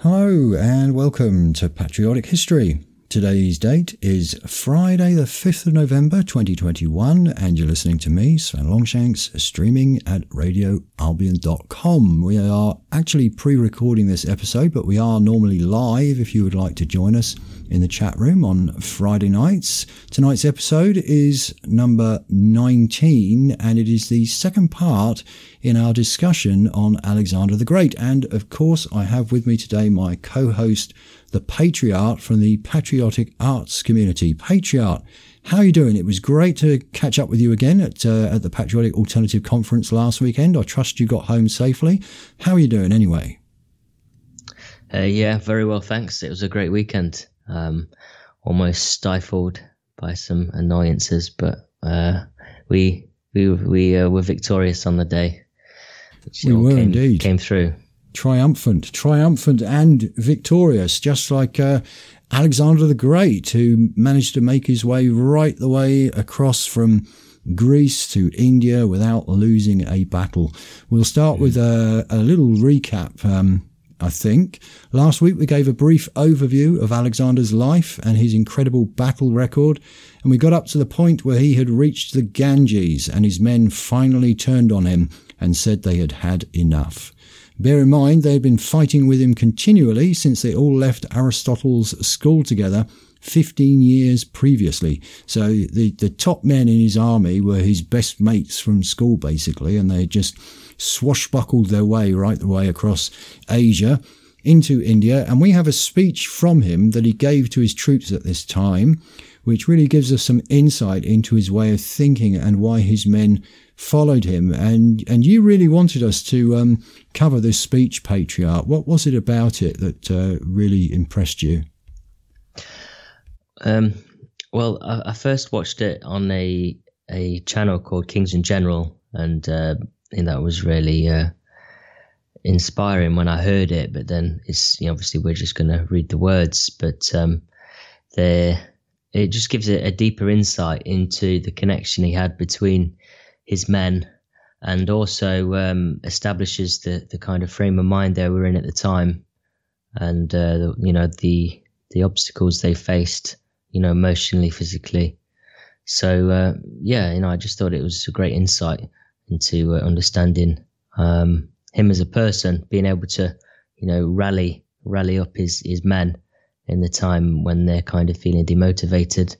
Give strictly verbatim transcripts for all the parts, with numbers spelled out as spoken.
Hello and welcome to Patriotic History. Today's date is Friday the fifth of November twenty twenty-one and you're listening to me, Sven Longshanks, streaming at radio albion dot com. We are actually pre-recording this episode, but we are normally live if you would like to join us in the chat room on Friday nights. Tonight's episode is number nineteen and it is the second part in our discussion on Alexander the Great. And of course, I have with me today my co-host, the Patriarch from the Patriotic Arts community. Patriarch, how are you doing? It was great to catch up with you again at uh, at the Patriotic Alternative Conference last weekend. I trust you got home safely. How are you doing anyway? Uh, yeah, very well, thanks. It was a great weekend. Um, almost stifled by some annoyances, but uh, we we we uh, were victorious on the day. Which we were came, indeed. Came through. Triumphant, triumphant and victorious, just like uh, Alexander the Great, who managed to make his way right the way across from Greece to India without losing a battle. We'll start with a, a little recap, um, I think. Last week we gave a brief overview of Alexander's life and his incredible battle record, and we got up to the point where he had reached the Ganges and his men finally turned on him and said they had had enough. Bear in mind, they had been fighting with him continually since they all left Aristotle's school together fifteen years previously. So the, the top men in his army were his best mates from school, basically, and they had just swashbuckled their way right the way across Asia into India. And we have a speech from him that he gave to his troops at this time, which really gives us some insight into his way of thinking and why his men followed him. And and you really wanted us to um, cover this speech, Patriarch. What was it about it that uh, really impressed you? Um, well, I, I first watched it on a a channel called Kings in General, and uh, and that was really uh, inspiring when I heard it. But then it's, you know, obviously we're just going to read the words, but um, there it just gives it a deeper insight into the connection he had between his men, and also um, establishes the, the kind of frame of mind they were in at the time, and uh, the, you know the the obstacles they faced, you know, emotionally, physically. So uh, yeah, you know, I just thought it was a great insight into uh, understanding um, him as a person, being able to, you know, rally rally up his his men in the time when they're kind of feeling demotivated.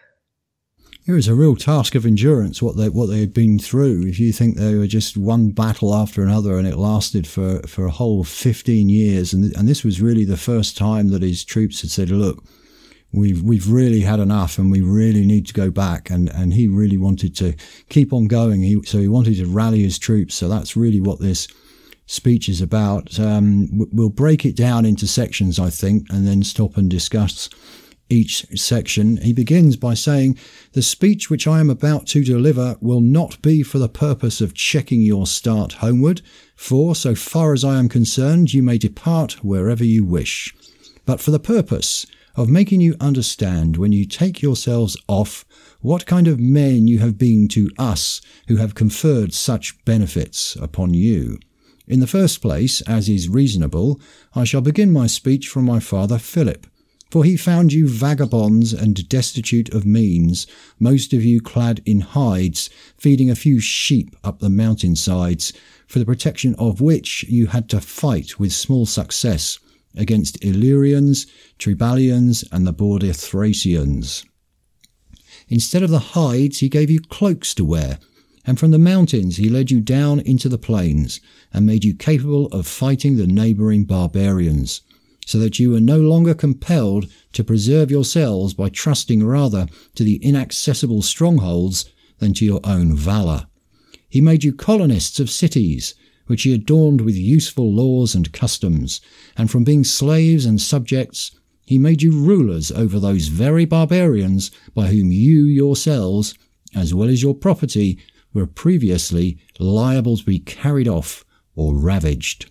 It was a real task of endurance, what they what they had been through. If you think they were just one battle after another and it lasted for, for a whole fifteen years. And, and this was really the first time that his troops had said, look, we've we've really had enough and we really need to go back. And, and he really wanted to keep on going. He, so he wanted to rally his troops. So that's really what this speech is about. Um, we'll break it down into sections, I think, and then stop and discuss each section. He begins by saying, "The speech which I am about to deliver will not be for the purpose of checking your start homeward, for, so far as I am concerned, you may depart wherever you wish, but for the purpose of making you understand when you take yourselves off what kind of men you have been to us who have conferred such benefits upon you. In the first place, as is reasonable, I shall begin my speech from my father Philip, for he found you vagabonds and destitute of means, most of you clad in hides, feeding a few sheep up the mountain-sides, for the protection of which you had to fight with small success against Illyrians, Tribalians, and the border Thracians. Instead of the hides, he gave you cloaks to wear, and from the mountains he led you down into the plains, and made you capable of fighting the neighbouring barbarians, so that you were no longer compelled to preserve yourselves by trusting rather to the inaccessible strongholds than to your own valour. He made you colonists of cities, which he adorned with useful laws and customs, and from being slaves and subjects, he made you rulers over those very barbarians by whom you yourselves, as well as your property, were previously liable to be carried off or ravaged.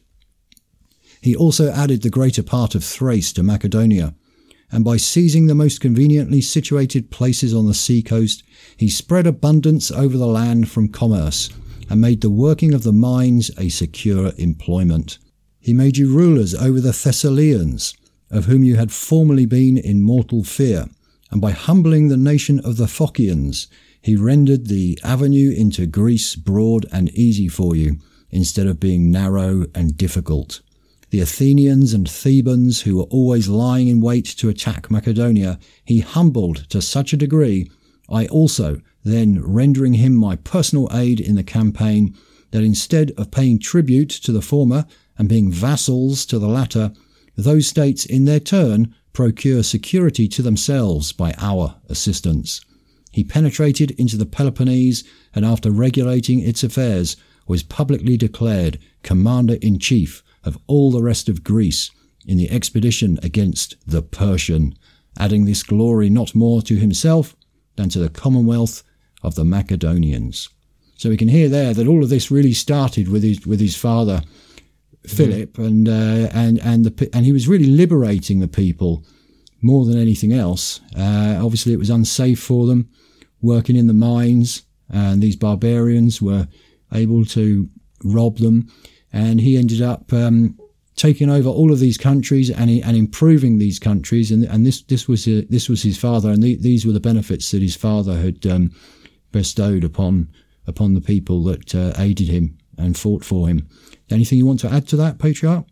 He also added the greater part of Thrace to Macedonia, and by seizing the most conveniently situated places on the sea coast, he spread abundance over the land from commerce, and made the working of the mines a secure employment. He made you rulers over the Thessalians, of whom you had formerly been in mortal fear, and by humbling the nation of the Phocians, he rendered the avenue into Greece broad and easy for you, instead of being narrow and difficult. The Athenians and Thebans, who were always lying in wait to attack Macedonia, he humbled to such a degree, I also, then rendering him my personal aid in the campaign, that instead of paying tribute to the former and being vassals to the latter, those states in their turn procure security to themselves by our assistance. He penetrated into the Peloponnese, and after regulating its affairs, was publicly declared commander-in-chief of all the rest of Greece in the expedition against the Persian, adding this glory not more to himself than to the commonwealth of the Macedonians. So we can hear there that all of this really started with his with his father Philip, mm-hmm. and uh, and and the and he was really liberating the people more than anything else. Uh, obviously, it was unsafe for them working in the mines, and these barbarians were able to rob them, and he ended up um, taking over all of these countries and and improving these countries, and and this this was uh, this was his father, and the, these were the benefits that his father had um, bestowed upon upon the people that uh, aided him and fought for him. Anything you want to add to that, Patriarch?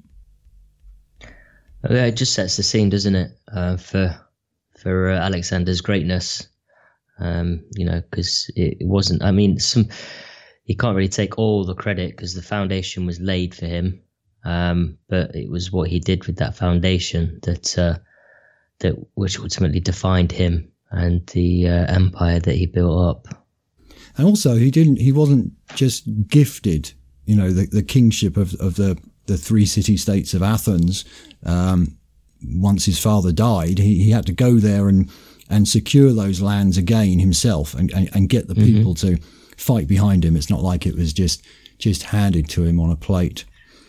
Yeah, it just sets the scene, doesn't it, uh, for for uh, Alexander's greatness. Um, you know, because it, it wasn't. I mean, some he can't really take all the credit because the foundation was laid for him, um, but it was what he did with that foundation that uh, that which ultimately defined him and the uh, empire that he built up. And also, he didn't. He wasn't just gifted, you know, the, the kingship of, of the, the three city-states of Athens. Um, once his father died, he, he had to go there and, and secure those lands again himself and, and, and get the mm-hmm. people to fight behind him. It's not like it was just just handed to him on a plate.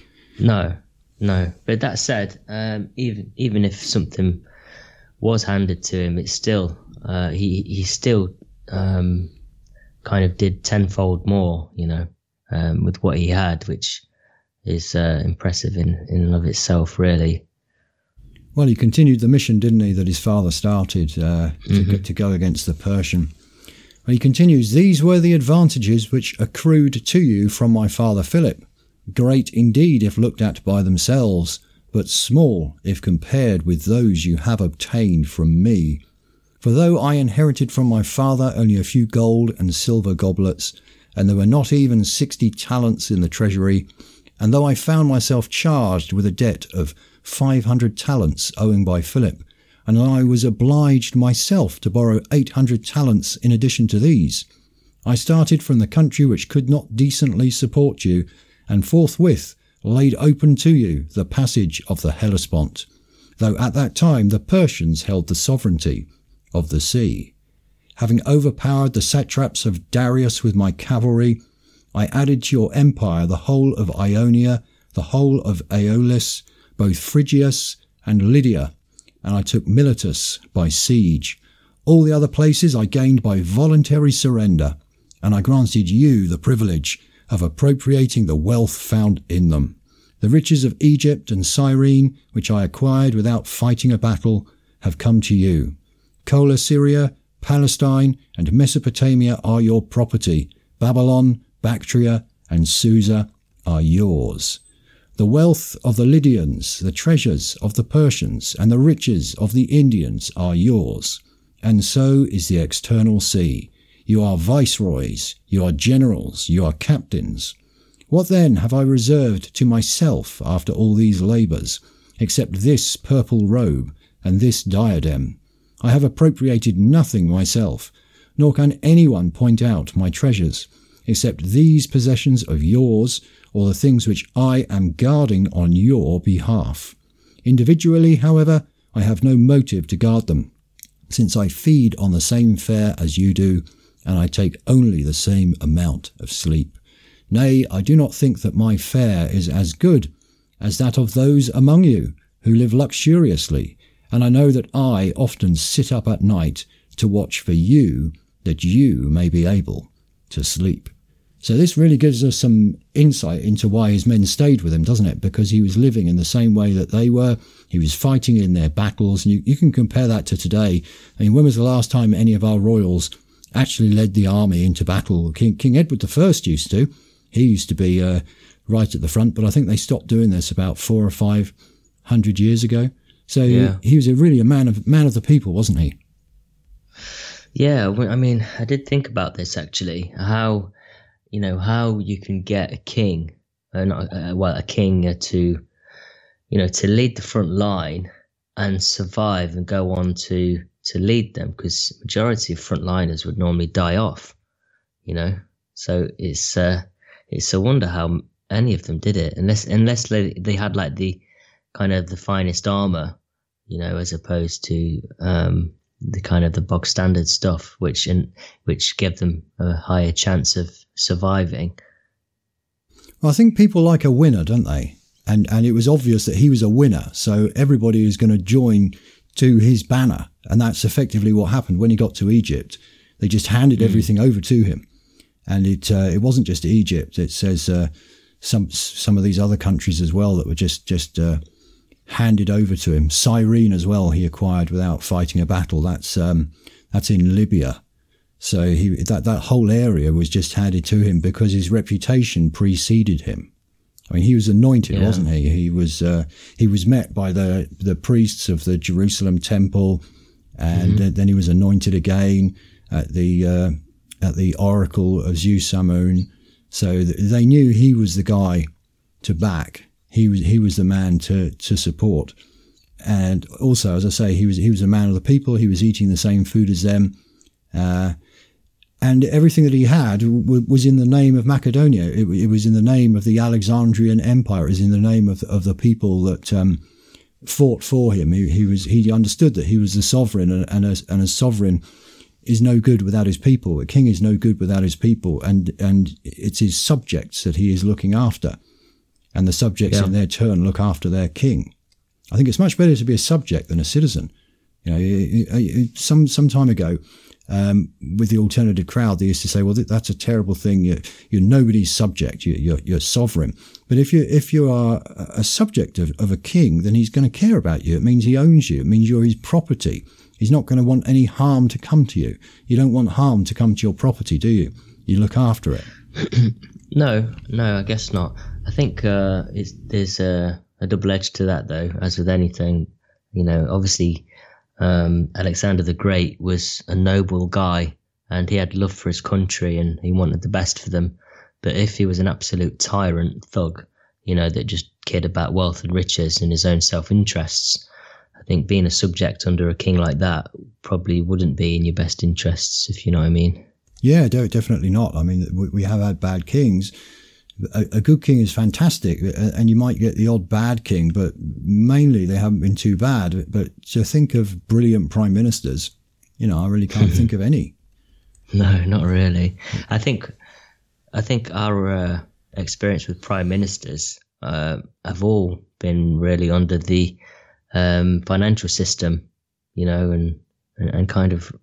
No, no. But that said, um, even even if something was handed to him, it's still uh, he he still um, kind of did tenfold more, you know. Um, with what he had, which is uh, impressive in, in and of itself, really. Well, he continued the mission, didn't he, that his father started uh, to, mm-hmm. go, to go against the Persian. Well, he continues, these were the advantages which accrued to you from my father Philip, great indeed if looked at by themselves, but small if compared with those you have obtained from me. For though I inherited from my father only a few gold and silver goblets, and there were not even sixty talents in the treasury, and though I found myself charged with a debt of five hundred talents owing by Philip, and I was obliged myself to borrow eight hundred talents in addition to these, I started from the country which could not decently support you, and forthwith laid open to you the passage of the Hellespont, though at that time the Persians held the sovereignty of the sea. Having overpowered the satraps of Darius with my cavalry, I added to your empire the whole of Ionia, the whole of Aeolis, both Phrygias and Lydia, and I took Miletus by siege. All the other places I gained by voluntary surrender, and I granted you the privilege of appropriating the wealth found in them. The riches of Egypt and Cyrene, which I acquired without fighting a battle, have come to you. Cola Syria, Palestine and Mesopotamia are your property. Babylon, Bactria and Susa are yours. The wealth of the Lydians, the treasures of the Persians, and the riches of the Indians are yours. And so is the external sea. You are viceroys, you are generals, you are captains. What then have I reserved to myself after all these labours, except this purple robe and this diadem? I have appropriated nothing myself, nor can anyone point out my treasures, except these possessions of yours, or the things which I am guarding on your behalf. Individually, however, I have no motive to guard them, since I feed on the same fare as you do, and I take only the same amount of sleep. Nay, I do not think that my fare is as good as that of those among you who live luxuriously, and I know that I often sit up at night to watch for you, that you may be able to sleep. So this really gives us some insight into why his men stayed with him, doesn't it? Because he was living in the same way that they were. He was fighting in their battles. And you, you can compare that to today. I mean, when was the last time any of our royals actually led the army into battle? King, King Edward the First used to. He used to be uh, right at the front, but I think they stopped doing this about four or five hundred years ago. So yeah. he, he was a really a man of man of the people, wasn't he? Yeah, I mean, I did think about this actually. How, you know, how you can get a king, uh, not, uh, well, a king uh, to, you know, to lead the front line and survive and go on to to lead them, because majority of frontliners would normally die off, you know. So it's uh, it's a wonder how any of them did it, unless unless they, they had like the kind of the finest armor, you know, as opposed to um, the kind of the bog standard stuff, which in which gave them a higher chance of surviving. Well, I think people like a winner, don't they? And and it was obvious that he was a winner, so everybody was going to join to his banner, and that's effectively what happened when he got to Egypt. They just handed mm. everything over to him, and it uh, it wasn't just Egypt. It says uh, some some of these other countries as well that were just just uh, handed over to him. Cyrene as well he acquired without fighting a battle. That's um, that's in Libya. So he that that whole area was just handed to him because his reputation preceded him. I mean, he was anointed, yeah. wasn't he? He was uh, he was met by the the priests of the Jerusalem temple, and mm-hmm. then he was anointed again at the uh, at the oracle of Zeus Amun. So they knew he was the guy to back. He was he was the man to to support. And also, as I say, he was he was a man of the people. He was eating the same food as them. Uh, And everything that he had w- was in the name of Macedonia. It, it was in the name of the Alexandrian Empire. It was in the name of, of the people that um, fought for him. He, he was he understood that he was the sovereign, and, and, a, and a sovereign is no good without his people. A king is no good without his people, and and it's his subjects that he is looking after, and the subjects yeah. in their turn look after their king. I think it's much better to be a subject than a citizen. You know, some some time ago. Um, with the alternative crowd, they used to say, "Well, that's a terrible thing. You're, you're nobody's subject. You're, you're, you're sovereign." But if you if you are a subject of, of a king, then he's going to care about you. It means he owns you. It means you're his property. He's not going to want any harm to come to you. You don't want harm to come to your property, do you? You look after it. No, no, I guess not. I think uh, it's, there's a, a double edge to that, though. As with anything, you know, obviously. Um, Alexander the Great was a noble guy, and he had love for his country, and he wanted the best for them. But if he was an absolute tyrant thug, you know, that just cared about wealth and riches and his own self-interests, I think being a subject under a king like that probably wouldn't be in your best interests, if you know what I mean. Yeah, definitely not. I mean, we have had bad kings. A, a good king is fantastic, and you might get the odd bad king, but mainly they haven't been too bad. But to think of brilliant prime ministers, you know, I really can't think of any. No, not really. I think, I think our uh, experience with prime ministers uh, have all been really under the um, financial system, you know, and, and and kind of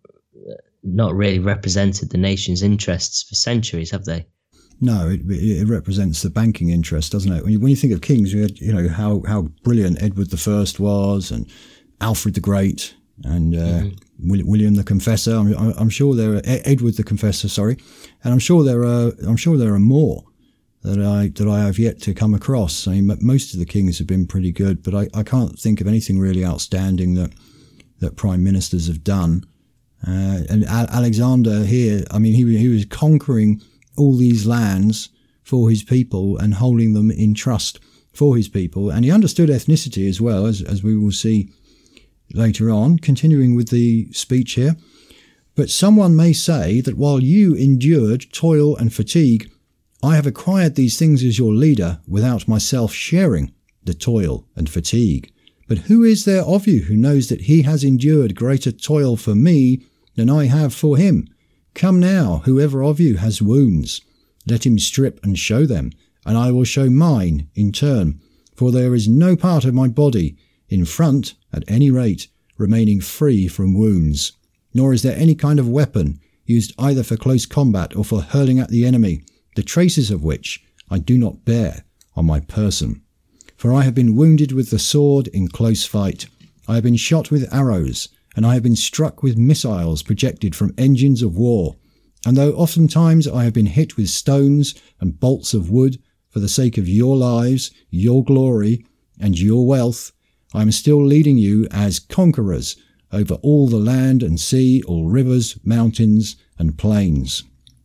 not really represented the nation's interests for centuries, have they? No, it, it represents the banking interest, doesn't it? When you, when you think of kings, you, had, you know how, how brilliant Edward the First was, and Alfred the Great, and uh, mm-hmm. William the Confessor. I'm, I'm sure there are Edward the Confessor, sorry, and I'm sure there are I'm sure there are more that I that I have yet to come across. I mean, most of the kings have been pretty good, but I, I can't think of anything really outstanding that that prime ministers have done. Uh, and Alexander here, I mean, he he was conquering all these lands for his people and holding them in trust for his people. And he understood ethnicity as well, as, as we will see later on, continuing with the speech here. But someone may say that while you endured toil and fatigue, I have acquired these things as your leader without myself sharing the toil and fatigue. But who is there of you who knows that he has endured greater toil for me than I have for him? Come now, whoever of you has wounds, let him strip and show them, and I will show mine in turn. For there is no part of my body, in front, at any rate, remaining free from wounds. Nor is there any kind of weapon, used either for close combat or for hurling at the enemy, the traces of which I do not bear on my person. For I have been wounded with the sword in close fight, I have been shot with arrows, and I have been struck with missiles projected from engines of war. And though oftentimes I have been hit with stones and bolts of wood for the sake of your lives, your glory, and your wealth, I am still leading you as conquerors over all the land and sea, all rivers, mountains, and plains.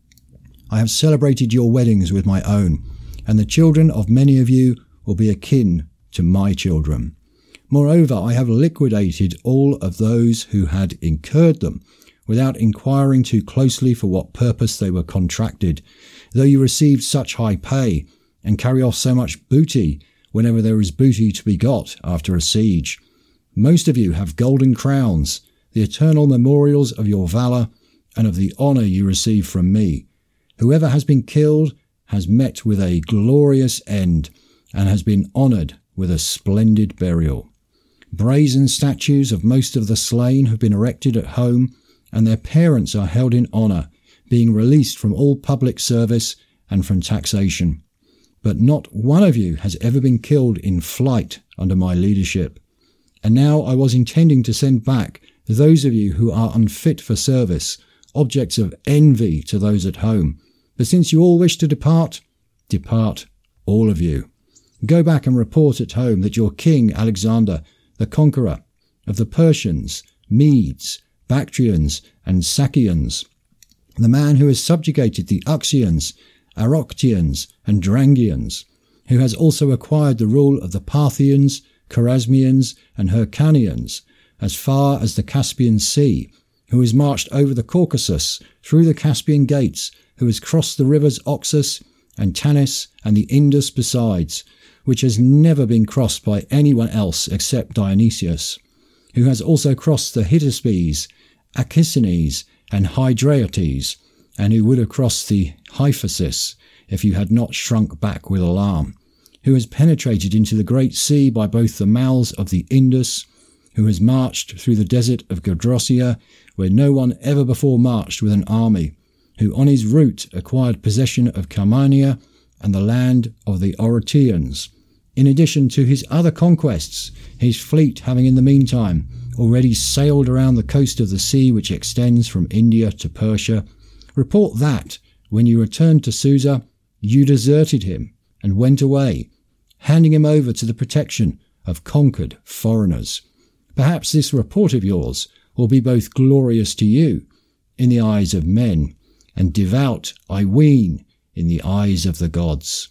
I have celebrated your weddings with my own, and the children of many of you will be akin to my children. Moreover, I have liquidated all of those who had incurred them, without inquiring too closely for what purpose they were contracted, though you received such high pay, and carry off so much booty, whenever there is booty to be got after a siege. Most of you have golden crowns, the eternal memorials of your valour, and of the honour you receive from me. Whoever has been killed has met with a glorious end, and has been honoured with a splendid burial. Brazen statues of most of the slain have been erected at home, and their parents are held in honour, being released from all public service and from taxation. But not one of you has ever been killed in flight under my leadership. And now I was intending to send back those of you who are unfit for service, objects of envy to those at home. But since you all wish to depart, depart, all of you. Go back and report at home that your king Alexander, the conqueror of the Persians, Medes, Bactrians, and Sakians, the man who has subjugated the Uxians, Aroctians, and Drangians, who has also acquired the rule of the Parthians, Chorasmians, and Hyrcanians, as far as the Caspian Sea, who has marched over the Caucasus, through the Caspian gates, who has crossed the rivers Oxus and Tanis and the Indus besides, which has never been crossed by anyone else except Dionysius, who has also crossed the Hydaspes, Achisanes, and Hydraeotes, and who would have crossed the Hyphasis if you had not shrunk back with alarm, who has penetrated into the great sea by both the mouths of the Indus, who has marched through the desert of Gadrosia, where no one ever before marched with an army, who on his route acquired possession of Carmania and the land of the Orotians, in addition to his other conquests, his fleet having in the meantime already sailed around the coast of the sea which extends from India to Persia. Report that, when you returned to Susa, you deserted him and went away, handing him over to the protection of conquered foreigners. Perhaps this report of yours will be both glorious to you in the eyes of men, and devout, I ween, in the eyes of the gods.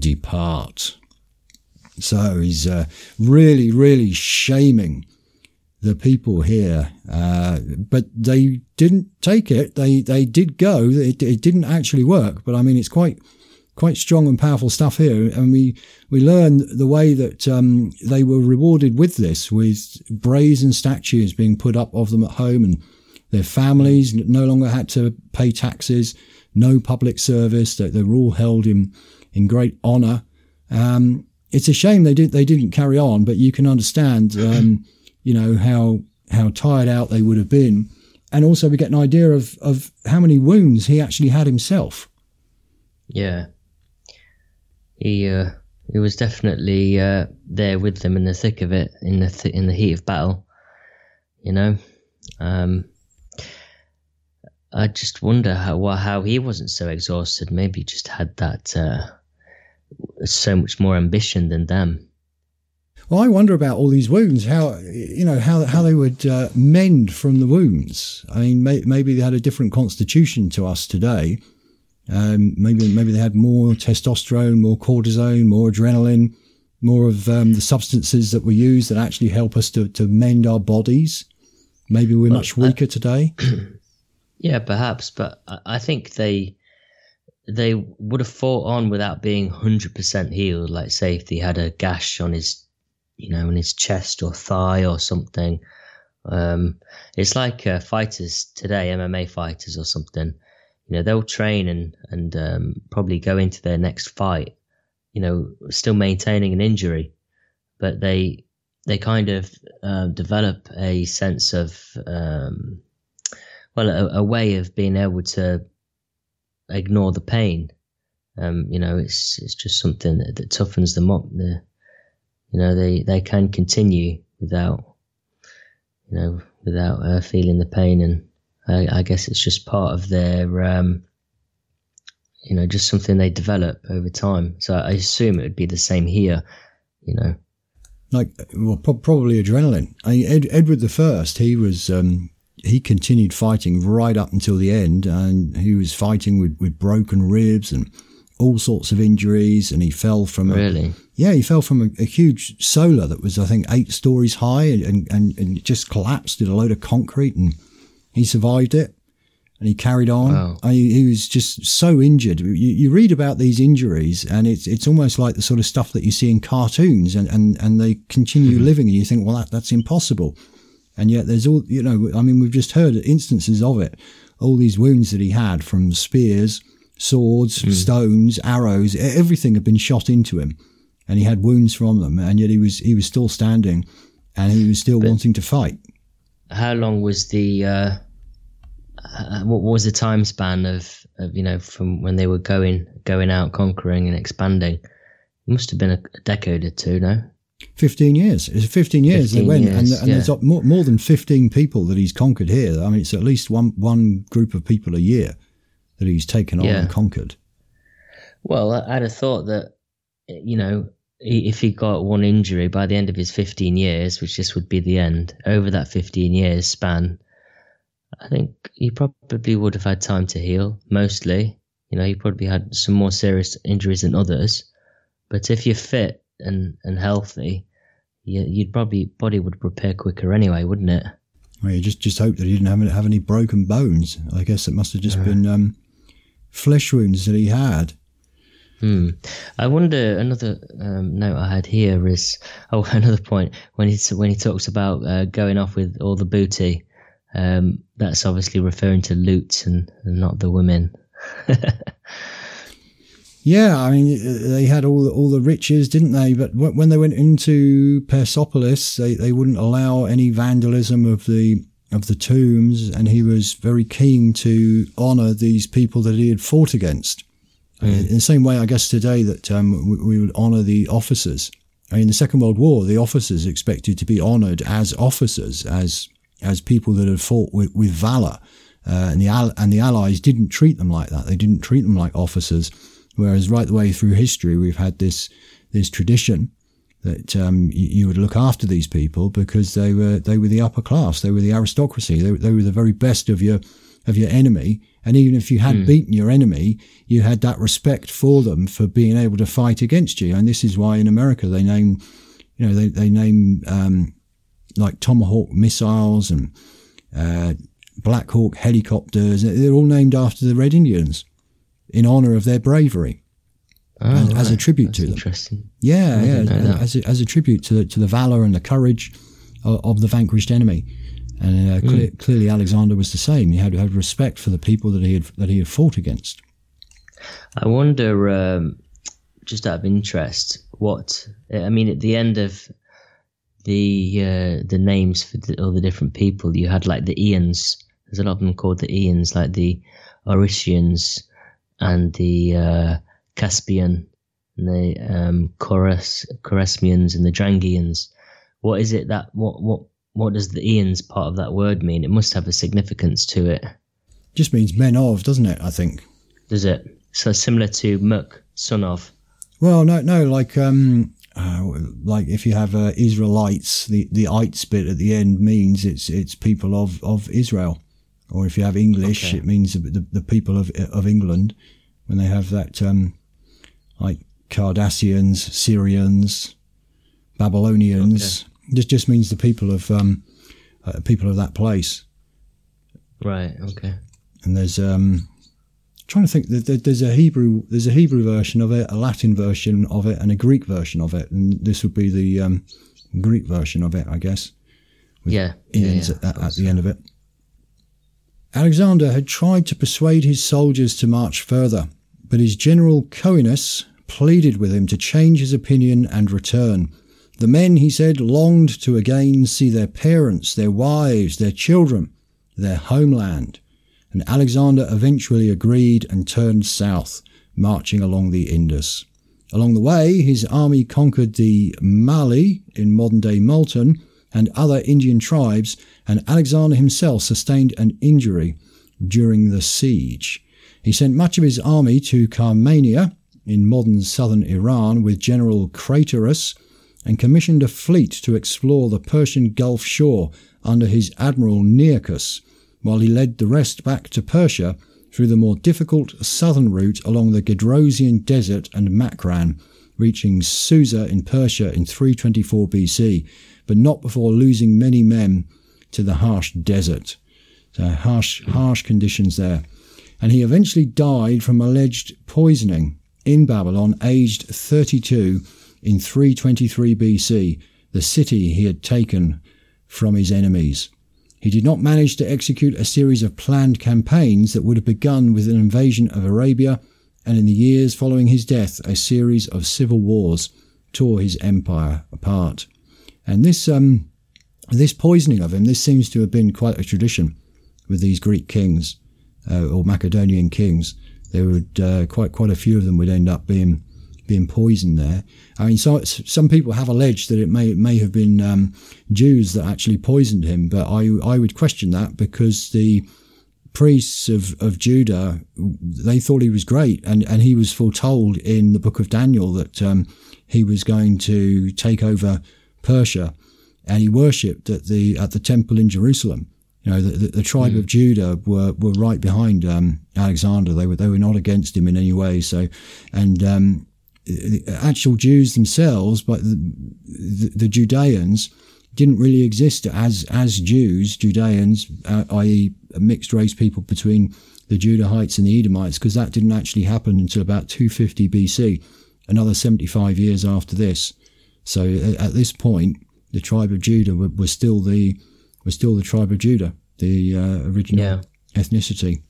Depart. So he's uh, really, really shaming the people here, uh, but they didn't take it. They they did go. It, it didn't actually work, but I mean, it's quite quite strong and powerful stuff here. And we we learn the way that um, they were rewarded with this, with brazen statues being put up of them at home, and their families no longer had to pay taxes, no public service. That they were all held in in great honour. Um, it's a shame they did they didn't carry on, but you can understand. Um, you know, how how tired out they would have been. And also we get an idea of, of how many wounds he actually had himself. Yeah. He uh, he was definitely uh, there with them in the thick of it, in the th- in the heat of battle, you know. Um, I just wonder how well, how he wasn't so exhausted. Maybe he just had that uh, so much more ambition than them. Well, I wonder about all these wounds, how, you know, how how they would uh, mend from the wounds. I mean, may, maybe they had a different constitution to us today. Um, maybe maybe they had more testosterone, more cortisone, more adrenaline, more of um, the substances that we use that actually help us to, to mend our bodies. Maybe we're well, much weaker uh, today. Yeah, perhaps, but I think they they would have fought on without being one hundred percent healed. Like, say, if he had a gash on his, you know, in his chest or thigh or something. Um, it's like uh, fighters today, M M A fighters or something. You know, they'll train and and um, probably go into their next fight, you know, still maintaining an injury, but they they kind of uh, develop a sense of, um, well, a, a way of being able to ignore the pain Um, you know, it's it's just something that, that toughens them up. The, you know, they, they can continue without, you know, without uh, feeling the pain. And I, I guess it's just part of their, um, you know, just something they develop over time. So I assume it would be the same here, you know. Like, well, pro- probably adrenaline. I mean, Ed, Edward the First, he was, um, he continued fighting right up until the end, and he was fighting with, with broken ribs and all sorts of injuries, and he fell from a, really yeah he fell from a, a huge solar that was, I think, eight stories high, and, and, and it just collapsed in a load of concrete, and he survived it, and he carried on. Wow. I, he was just so injured. You, you read about these injuries, and it's it's almost like the sort of stuff that you see in cartoons, and, and, and they continue mm-hmm. living, and you think, well, that, that's impossible. And yet there's all, you know, I mean, we've just heard instances of it, all these wounds that he had from spears, swords, mm. stones, arrows, everything had been shot into him, and he had wounds from them, and yet he was he was still standing, and he was still but wanting to fight. How long was the uh, uh, what was the time span of, of you know, from when they were going going out, conquering and expanding? It must have been a, a decade or two, no? Fifteen years. It's fifteen years fifteen they went, years, and, and yeah. there's more, more than fifteen people that he's conquered here. I mean, it's at least one one group of people a year that he's taken on yeah. and conquered. Well, I'd have thought that, you know, if he got one injury by the end of his fifteen years, which this would be the end, over that fifteen years span, I think he probably would have had time to heal, mostly. You know, he probably had some more serious injuries than others. But if you're fit and, and healthy, you, you'd probably, body would repair quicker anyway, wouldn't it? Well, you just, just hope that he didn't have, have any broken bones. I guess it must have just uh, been um, flesh wounds that he had. Hmm. I wonder, another um, note I had here is, oh, another point, when he, when he talks about uh, going off with all the booty, um, that's obviously referring to loot and, and not the women. Yeah, I mean, they had all the, all the riches, didn't they? But when they went into Persepolis, they, they wouldn't allow any vandalism of the of the tombs, and he was very keen to honour these people that he had fought against. Mm. In the same way, I guess, today that um, we, we would honour the officers. I mean, in the Second World War, the officers expected to be honoured as officers, as as people that had fought with, with valour. Uh, and, the, and the Allies didn't treat them like that. They didn't treat them like officers. Whereas right the way through history, we've had this this tradition that um, you, you would look after these people because they were they were the upper class, they were the aristocracy, they, they were the very best of your of your enemy. And even if you had mm. beaten your enemy, you had that respect for them for being able to fight against you. And this is why in America they name, you know, they they name um, like Tomahawk missiles and uh, Black Hawk helicopters. They're all named after the Red Indians, in honour of their bravery, oh, as, right. as a tribute That's to them. Interesting. Yeah, yeah, as a, as a tribute to the, to the valour and the courage of, of the vanquished enemy. And uh, mm. clear, clearly, Alexander was the same. He had had respect for the people that he had that he had fought against. I wonder, um, just out of interest, what I mean at the end of the uh, the names for the, all the different people, you had like the Ians. There's a lot of them called the Ians, like the Oricians and the uh, Caspian, and the um, Chores, Choresmians and the Drangians. What is it that what what what does the Ians part of that word mean? It must have a significance to it. Just means men of, doesn't it? I think. Does it? So similar to Muk, son of. Well, no, no, like um, uh, like if you have uh, Israelites, the the ites bit at the end means it's it's people of of Israel. Or if you have English, okay. It means the, the, the people of of England. When they have that, um, like Cardassians, Syrians, Babylonians, okay. just just means the people of um, uh, people of that place. Right. Okay. And there's um, trying to think. There's a Hebrew there's a Hebrew version of it, a Latin version of it, and a Greek version of it. And this would be the um, Greek version of it, I guess. With yeah. Ians yeah, yeah, at, at the end of it. Alexander had tried to persuade his soldiers to march further, but his general Coenus pleaded with him to change his opinion and return. The men, he said, longed to again see their parents, their wives, their children, their homeland, and Alexander eventually agreed and turned south, marching along the Indus. Along the way, his army conquered the Mali in modern-day Multan and other Indian tribes, and Alexander himself sustained an injury during the siege. He sent much of his army to Carmania in modern southern Iran with General Craterus, and commissioned a fleet to explore the Persian Gulf shore under his admiral Nearchus, while he led the rest back to Persia through the more difficult southern route along the Gedrosian Desert and Makran, reaching Susa in Persia in three twenty-four B C, but not before losing many men to the harsh desert. So harsh, harsh conditions there. And he eventually died from alleged poisoning in Babylon, aged thirty-two, in three twenty-three B C, the city he had taken from his enemies. He did not manage to execute a series of planned campaigns that would have begun with an invasion of Arabia, and in the years following his death, a series of civil wars tore his empire apart. And this um, this poisoning of him, this seems to have been quite a tradition with these Greek kings uh, or Macedonian kings. There would uh, quite quite a few of them would end up being being poisoned there. I mean, so some people have alleged that it may it may have been um, Jews that actually poisoned him, but I I would question that, because the priests of, of Judah, they thought he was great, and, and he was foretold in the book of Daniel that um, he was going to take over Persia, and he worshipped at the at the temple in Jerusalem. You know, the, the, the tribe mm. of Judah were, were right behind um, Alexander. They were they were not against him in any way. So, and um, the actual Jews themselves, but the, the, the Judeans didn't really exist as as Jews, Judeans, uh, that is, mixed race people between the Judahites and the Edomites, because that didn't actually happen until about two fifty B C, another seventy-five years after this. So at this point, the tribe of Judah was, was still the was still the tribe of Judah, the uh, original yeah. ethnicity.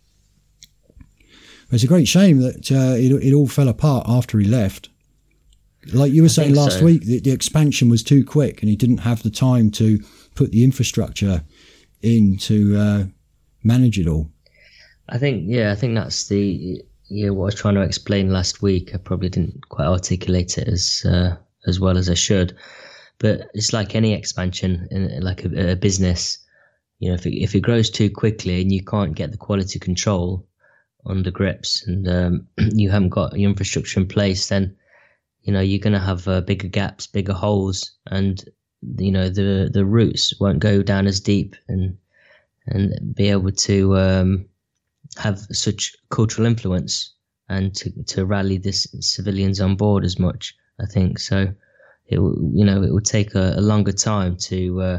It's a great shame that uh, it, it all fell apart after he left. Like you were I saying last so. week, the, the expansion was too quick, and he didn't have the time to put the infrastructure in to uh, manage it all. I think, yeah, I think that's the yeah what I was trying to explain last week. I probably didn't quite articulate it as uh, as well as I should, but it's like any expansion in like a, a business. You know, if it, if it grows too quickly and you can't get the quality control under grips, and um, you haven't got your infrastructure in place, then you know you're going to have uh, bigger gaps, bigger holes, and you know the the roots won't go down as deep and and be able to um, have such cultural influence and to to rally the civilians on board as much. I think so. It you know it would take a, a longer time to uh,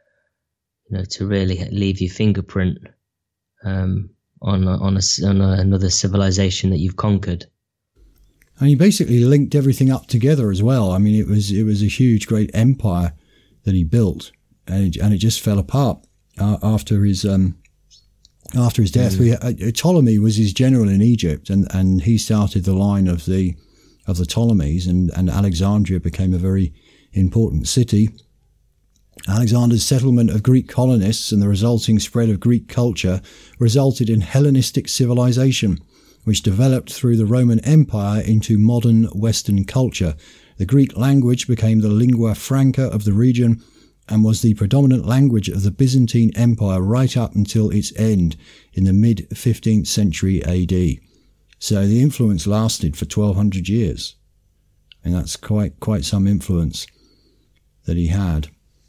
you know to really leave your fingerprint Um, on a, on, a, on a, another civilization that you've conquered. And he basically linked everything up together as well. I mean, it was it was a huge, great empire that he built, and it, and it just fell apart uh, after his um, after his death. Mm. We, uh, Ptolemy was his general in Egypt, and, and he started the line of the of the Ptolemies, and, and Alexandria became a very important city. Alexander's settlement of Greek colonists and the resulting spread of Greek culture resulted in Hellenistic civilization, which developed through the Roman Empire into modern Western culture. The Greek language became the lingua franca of the region and was the predominant language of the Byzantine Empire right up until its end in the mid-fifteenth century A D. So the influence lasted for twelve hundred years, and that's quite quite some influence that he had.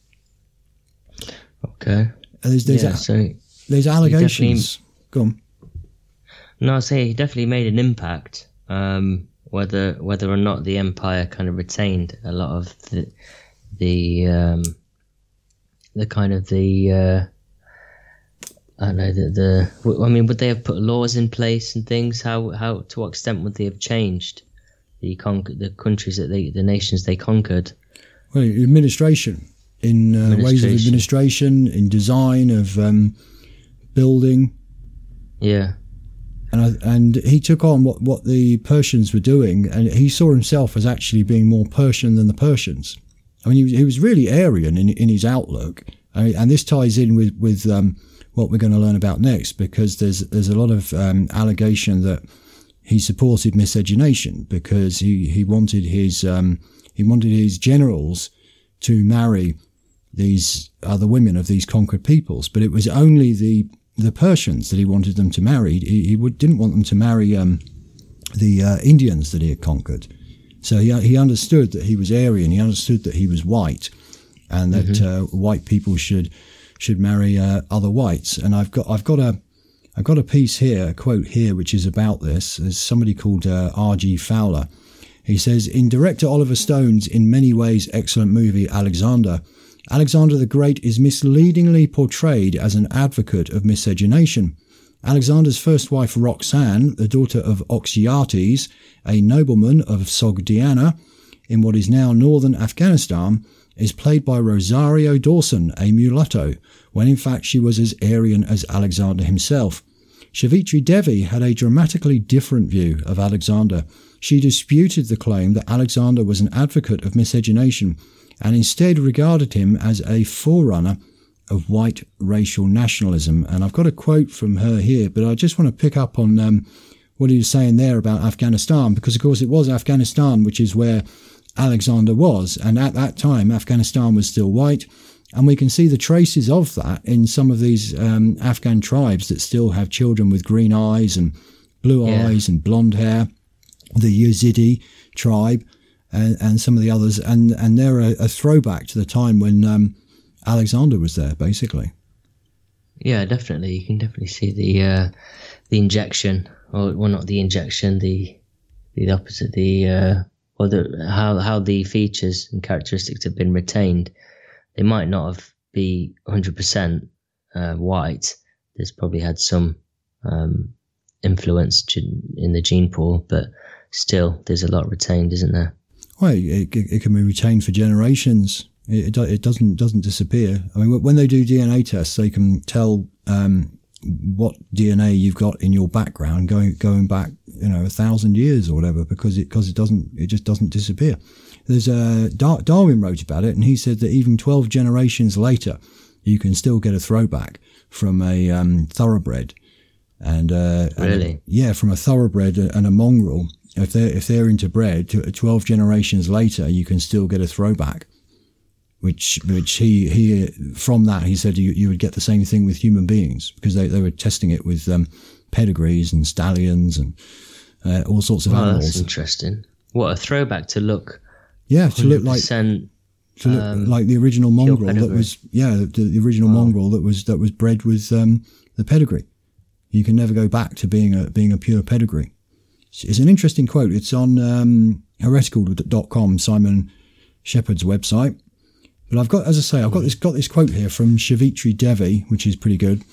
Okay. There's, there's, yeah, a, so there's allegations. Go on. No, I say he definitely made an impact. Um, whether whether or not the empire kind of retained a lot of the the um, the kind of the uh, I don't know the, the I mean, would they have put laws in place and things? How how to what extent would they have changed the con- the countries that they the nations they conquered? Well, administration. In uh, ways of administration, in design of um, building. Yeah. And I, and he took on what, what the Persians were doing, and he saw himself as actually being more Persian than the Persians. I mean, he was, he was really Aryan in, in his outlook. I mean, and this ties in with, with um, what we're going to learn about next, because there's there's a lot of um, allegation that he supported miscegenation because he, he wanted his um, he wanted his generals to marry these other women of these conquered peoples. But it was only the the Persians that he wanted them to marry. He, he would, didn't want them to marry um, the uh, Indians that he had conquered. So he he understood that he was Aryan. He understood that he was white, and that mm-hmm. uh, white people should should marry uh, other whites. And I've got I've got a I've got a piece here, a quote here, which is about this. There's somebody called uh, R G Fowler. He says, in director Oliver Stone's in many ways excellent movie Alexander, Alexander the Great is misleadingly portrayed as an advocate of miscegenation. Alexander's first wife Roxanne, the daughter of Oxyates, a nobleman of Sogdiana, in what is now northern Afghanistan, is played by Rosario Dawson, a mulatto, when in fact she was as Aryan as Alexander himself. Savitri Devi had a dramatically different view of Alexander. She disputed the claim that Alexander was an advocate of miscegenation and instead regarded him as a forerunner of white racial nationalism. And I've got a quote from her here, but I just want to pick up on um, what he was saying there about Afghanistan, because of course it was Afghanistan which is where Alexander was, and at that time Afghanistan was still white, and we can see the traces of that in some of these um, Afghan tribes that still have children with green eyes and blue yeah. eyes and blonde hair, the Yazidi tribe and, and some of the others, and, and they're a, a throwback to the time when um, Alexander was there, basically. Yeah, definitely. You can definitely see the uh, the injection, or well, not the injection, the the opposite, the uh, or the how how the features and characteristics have been retained. They might not have be one hundred percent uh, white. There's probably had some um, influence in the gene pool, but still, there's a lot retained, isn't there? Well, it, it, it can be retained for generations. It, it doesn't doesn't disappear. I mean, when they do D N A tests, they can tell um, what D N A you've got in your background going going back, you know, a thousand years or whatever, because it because it doesn't it just doesn't disappear. There's a Dar- Darwin wrote about it, and he said that even twelve generations later, you can still get a throwback from a um, thoroughbred, and uh, really, and, yeah, from a thoroughbred and a mongrel. If they're if they're into bred, twelve generations later, you can still get a throwback. Which, which he, he, from that, he said you, you would get the same thing with human beings, because they, they were testing it with um, pedigrees and stallions and uh, all sorts of oh, animals. That's interesting. What a throwback to look. Yeah, to look like to look um, like the original mongrel that was yeah the, the original oh. mongrel that was that was bred with um, the pedigree. You can never go back to being a being a pure pedigree. It's, it's an interesting quote. It's on um, heretical dot com, Simon Shepard's website. But I've got, as I say, I've got this got this quote here from Savitri Devi, which is pretty good.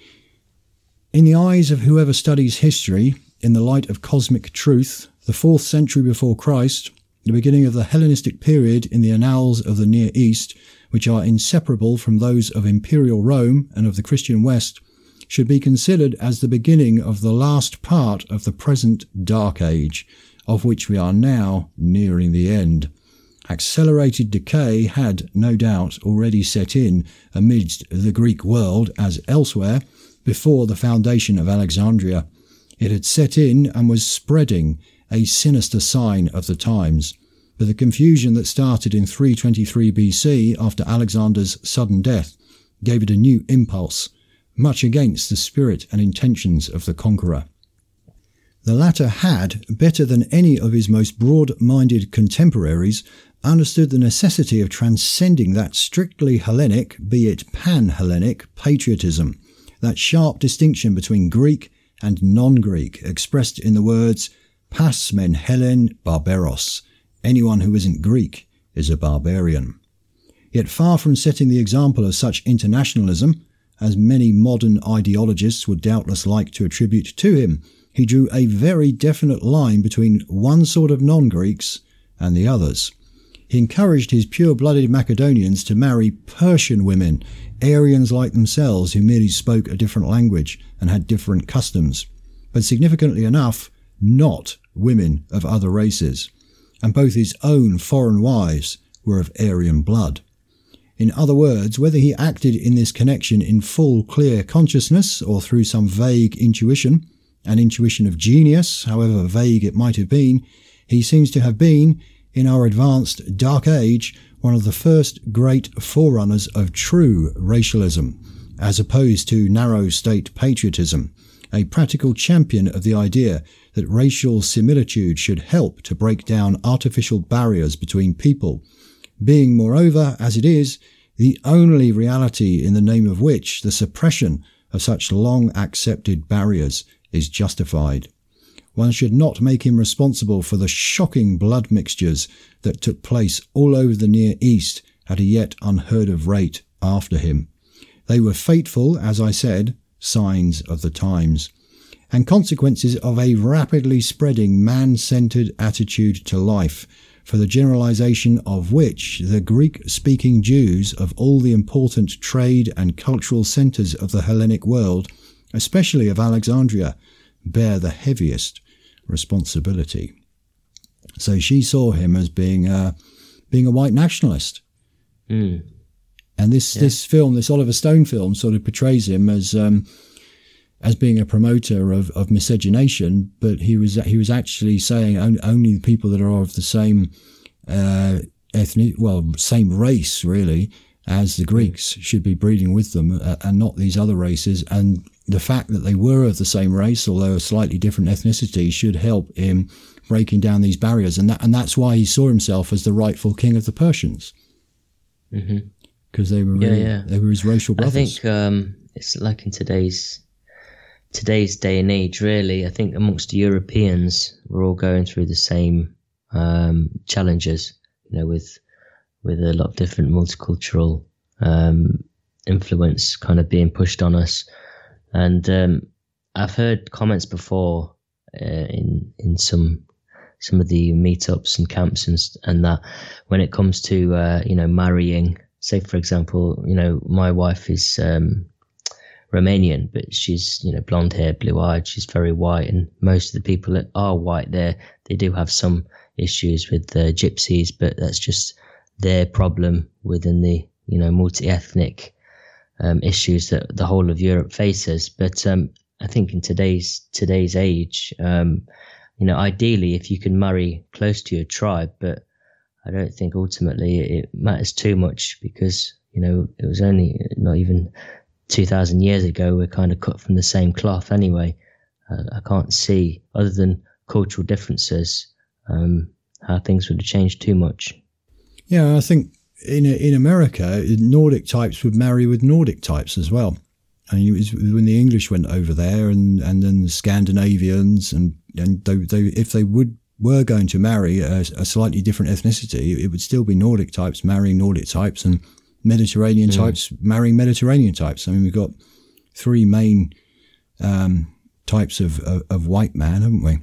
In the eyes of whoever studies history, in the light of cosmic truth, the fourth century before Christ, the beginning of the Hellenistic period in the annals of the Near East, which are inseparable from those of Imperial Rome and of the Christian West, should be considered as the beginning of the last part of the present Dark Age, of which we are now nearing the end. Accelerated decay had, no doubt, already set in amidst the Greek world as elsewhere before the foundation of Alexandria. It had set in and was spreading, a sinister sign of the times. But the confusion that started in three twenty-three B C after Alexander's sudden death gave it a new impulse, much against the spirit and intentions of the conqueror. The latter had, better than any of his most broad-minded contemporaries, understood the necessity of transcending that strictly Hellenic, be it pan-Hellenic, patriotism, that sharp distinction between Greek and non-Greek, expressed in the words pas men Hellen barbaros. Anyone who isn't Greek is a barbarian. Yet far from setting the example of such internationalism, as many modern ideologists would doubtless like to attribute to him, he drew a very definite line between one sort of non-Greeks and the others. He encouraged his pure-blooded Macedonians to marry Persian women, Aryans like themselves who merely spoke a different language and had different customs, but significantly enough, not women of other races, and both his own foreign wives were of Aryan blood. In other words, whether he acted in this connection in full clear consciousness or through some vague intuition, an intuition of genius, however vague it might have been, he seems to have been, in our advanced dark age, one of the first great forerunners of true racialism, as opposed to narrow state patriotism, a practical champion of the idea that racial similitude should help to break down artificial barriers between people, being, moreover, as it is, the only reality in the name of which the suppression of such long-accepted barriers is justified. One should not make him responsible for the shocking blood mixtures that took place all over the Near East at a yet unheard-of rate after him. They were fateful, as I said, signs of the times, and consequences of a rapidly spreading man-centered attitude to life, for the generalization of which the Greek-speaking Jews of all the important trade and cultural centers of the Hellenic world, especially of Alexandria, bear the heaviest responsibility. So she saw him as being a, being a white nationalist. Mm. And this, yeah. this film, this Oliver Stone film, sort of portrays him as um, as being a promoter of, of miscegenation, but he was he was actually saying only, only the people that are of the same uh, ethnic, well, same race really as the Greeks should be breeding with them, uh, and not these other races. And the fact that they were of the same race, although a slightly different ethnicity, should help in breaking down these barriers. And that and that's why he saw himself as the rightful king of the Persians, because mm-hmm. they were really, yeah, yeah. they were his racial brothers. I think um, it's like in today's today's day and age, really. I think amongst Europeans, we're all going through the same um, challenges, you know, with with a lot of different multicultural um, influence kind of being pushed on us. And um, I've heard comments before uh, in in some some of the meetups and camps and and that when it comes to uh, you know marrying, say for example, you know my wife is um, Romanian, but she's you know blonde hair, blue eyed, she's very white, and most of the people that are white there, they do have some issues with uh, gypsies, but that's just their problem within the you know multi-ethnic um, issues that the whole of Europe faces. But um, I think in today's today's age, um, you know, ideally if you can marry close to your tribe, but I don't think ultimately it matters too much, because you know it was only not even two thousand years ago. We're kind of cut from the same cloth anyway. Uh, I can't see, other than cultural differences, um, how things would have changed too much. Yeah, I think in in America, Nordic types would marry with Nordic types as well. I mean, it was when the English went over there, and, and then the Scandinavians, and and they, they, if they would were going to marry a, a slightly different ethnicity, it would still be Nordic types marrying Nordic types, and Mediterranean mm. types marrying Mediterranean types. I mean, we've got three main um, types of, of of white man, haven't we?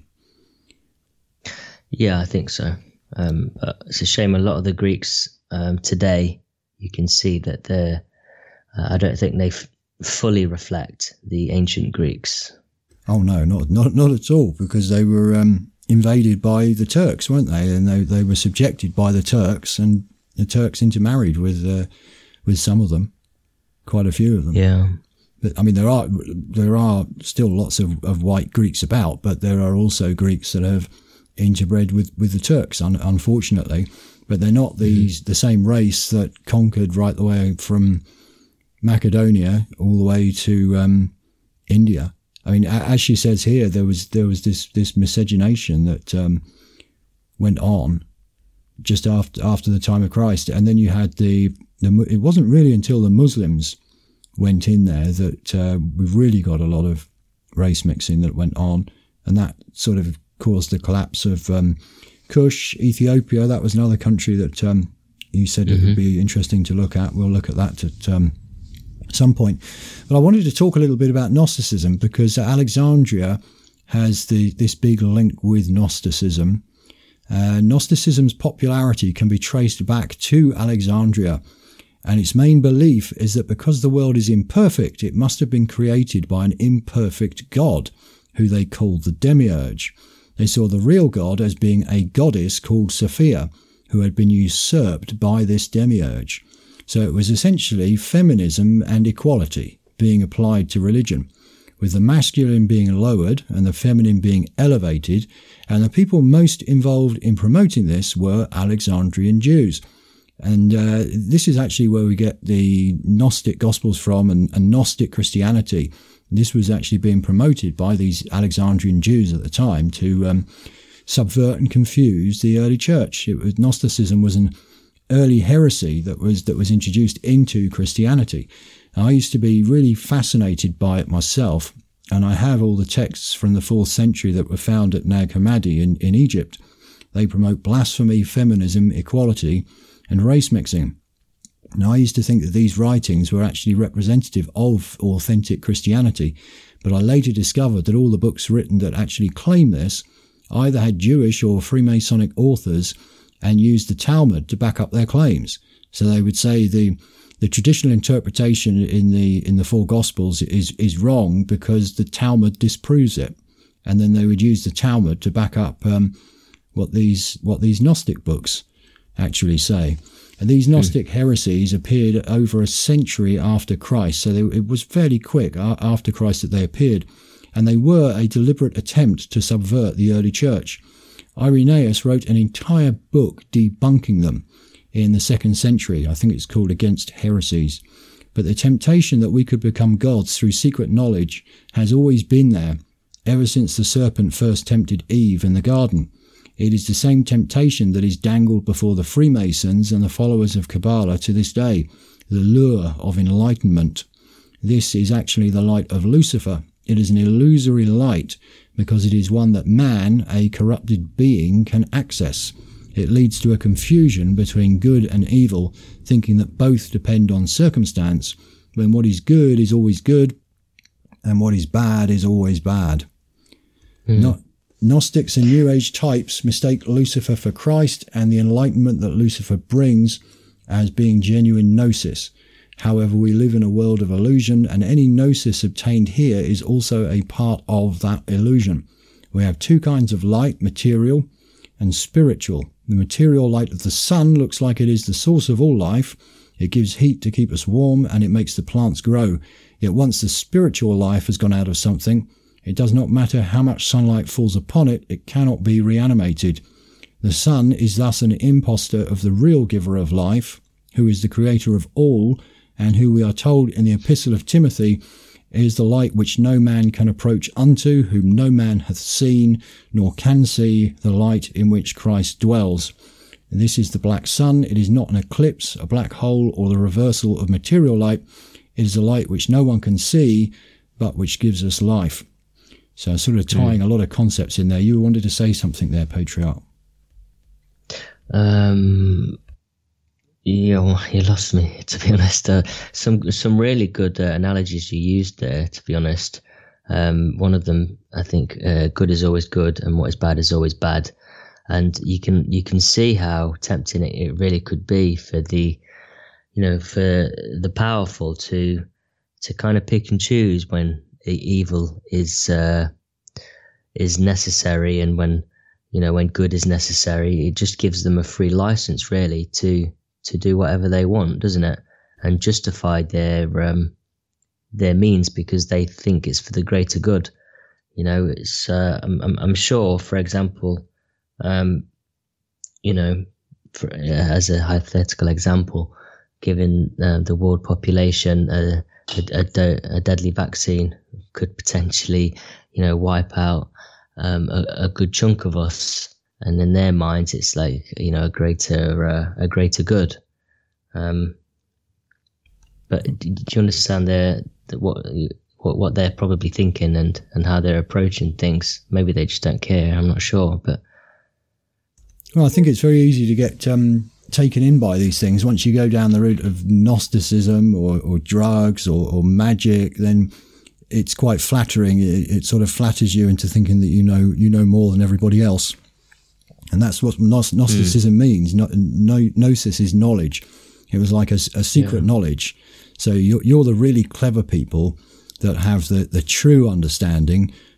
Yeah, I think so. Um, it's a shame a lot of the Greeks um, today, you can see that they're, uh, I don't think they f- fully reflect the ancient Greeks. Oh no, not not not at all, because they were um, invaded by the Turks, weren't they? And they they were subjected by the Turks, and the Turks intermarried with uh, with some of them, quite a few of them. Yeah. But I mean, there are there are still lots of, of white Greeks about, but there are also Greeks that have interbred with, with the Turks, un- unfortunately, but they're not these mm-hmm. the same race that conquered right the way from Macedonia all the way to um, India. I mean, as she says here, there was there was this this miscegenation that um, went on just after after the time of Christ, and then you had the, the it wasn't really until the Muslims went in there that uh, we've really got a lot of race mixing that went on, and that sort of caused the collapse of um, Kush, Ethiopia. That was another country that um, you said mm-hmm. it would be interesting to look at. We'll look at that at um, some point. But I wanted to talk a little bit about Gnosticism, because Alexandria has the this big link with Gnosticism. Uh, Gnosticism's popularity can be traced back to Alexandria, and its main belief is that because the world is imperfect, it must have been created by an imperfect God, who they called the Demiurge. They saw the real God as being a goddess called Sophia, who had been usurped by this Demiurge. So it was essentially feminism and equality being applied to religion, with the masculine being lowered and the feminine being elevated, and the people most involved in promoting this were Alexandrian Jews. And uh, this is actually where we get the Gnostic Gospels from, and, and Gnostic Christianity. This was actually being promoted by these Alexandrian Jews at the time to um, subvert and confuse the early church. It was, Gnosticism was an early heresy that was that was introduced into Christianity. I used to be really fascinated by it myself, and I have all the texts from the fourth century that were found at Nag Hammadi in, in Egypt. They promote blasphemy, feminism, equality, and race mixing. Now, I used to think that these writings were actually representative of authentic Christianity, but I later discovered that all the books written that actually claim this either had Jewish or Freemasonic authors and used the Talmud to back up their claims. So they would say the the traditional interpretation in the in the four Gospels is is wrong because the Talmud disproves it, and then they would use the Talmud to back up um, what these what these Gnostic books actually say. And these Gnostic heresies appeared over a century after Christ, so they, it was fairly quick after Christ that they appeared, and they were a deliberate attempt to subvert the early church. Irenaeus wrote an entire book debunking them in the second century. I think it's called Against Heresies. But the temptation that we could become gods through secret knowledge has always been there, ever since the serpent first tempted Eve in the garden. It is the same temptation that is dangled before the Freemasons and the followers of Kabbalah to this day, the lure of enlightenment. This is actually the light of Lucifer. It is an illusory light because it is one that man, a corrupted being, can access. It leads to a confusion between good and evil, thinking that both depend on circumstance, when what is good is always good and what is bad is always bad. Mm. Not Gnostics and New Age types mistake Lucifer for Christ and the enlightenment that Lucifer brings as being genuine gnosis. However, we live in a world of illusion, and any gnosis obtained here is also a part of that illusion. We have two kinds of light, material and spiritual. The material light of the sun looks like it is the source of all life. It gives heat to keep us warm, and it makes the plants grow. Yet once the spiritual life has gone out of something, it does not matter how much sunlight falls upon it, it cannot be reanimated. The sun is thus an impostor of the real giver of life, who is the creator of all, and who we are told in the Epistle of Timothy is the light which no man can approach unto, whom no man hath seen, nor can see, the light in which Christ dwells. And this is the black sun. It is not an eclipse, a black hole, or the reversal of material light. It is a light which no one can see, but which gives us life. So sort of tying mm. a lot of concepts in there. You wanted to say something there, Patriarch. Um, you, know, you lost me, to be honest. Uh, some some really good uh, analogies you used there, to be honest. Um, one of them, I think, uh, good is always good and what is bad is always bad. And you can you can see how tempting it, it really could be for the, you know, for the powerful to to kind of pick and choose when evil is uh, is necessary, and when you know when good is necessary. It just gives them a free license, really, to to do whatever they want, doesn't it? And justify their um, their means because they think it's for the greater good. You know, it's uh, I'm, I'm I'm sure, for example, um, you know, for, uh, as a hypothetical example, given uh, the world population, uh, a, a, a deadly vaccine could potentially, you know, wipe out um, a, a good chunk of us, and in their minds, it's like, you know, a greater uh, a greater good. Um, but do you understand their that what what what they're probably thinking and and how they're approaching things? Maybe they just don't care. I'm not sure, but well, I think it's very easy to get um, taken in by these things. Once you go down the route of Gnosticism or, or drugs or, or magic, then it's quite flattering. It, it sort of flatters you into thinking that you know you know more than everybody else, and that's what Gnosticism mm. means. No, no, gnosis is knowledge. It was like a, a secret yeah. knowledge. So you're, you're the really clever people that have the, the true understanding,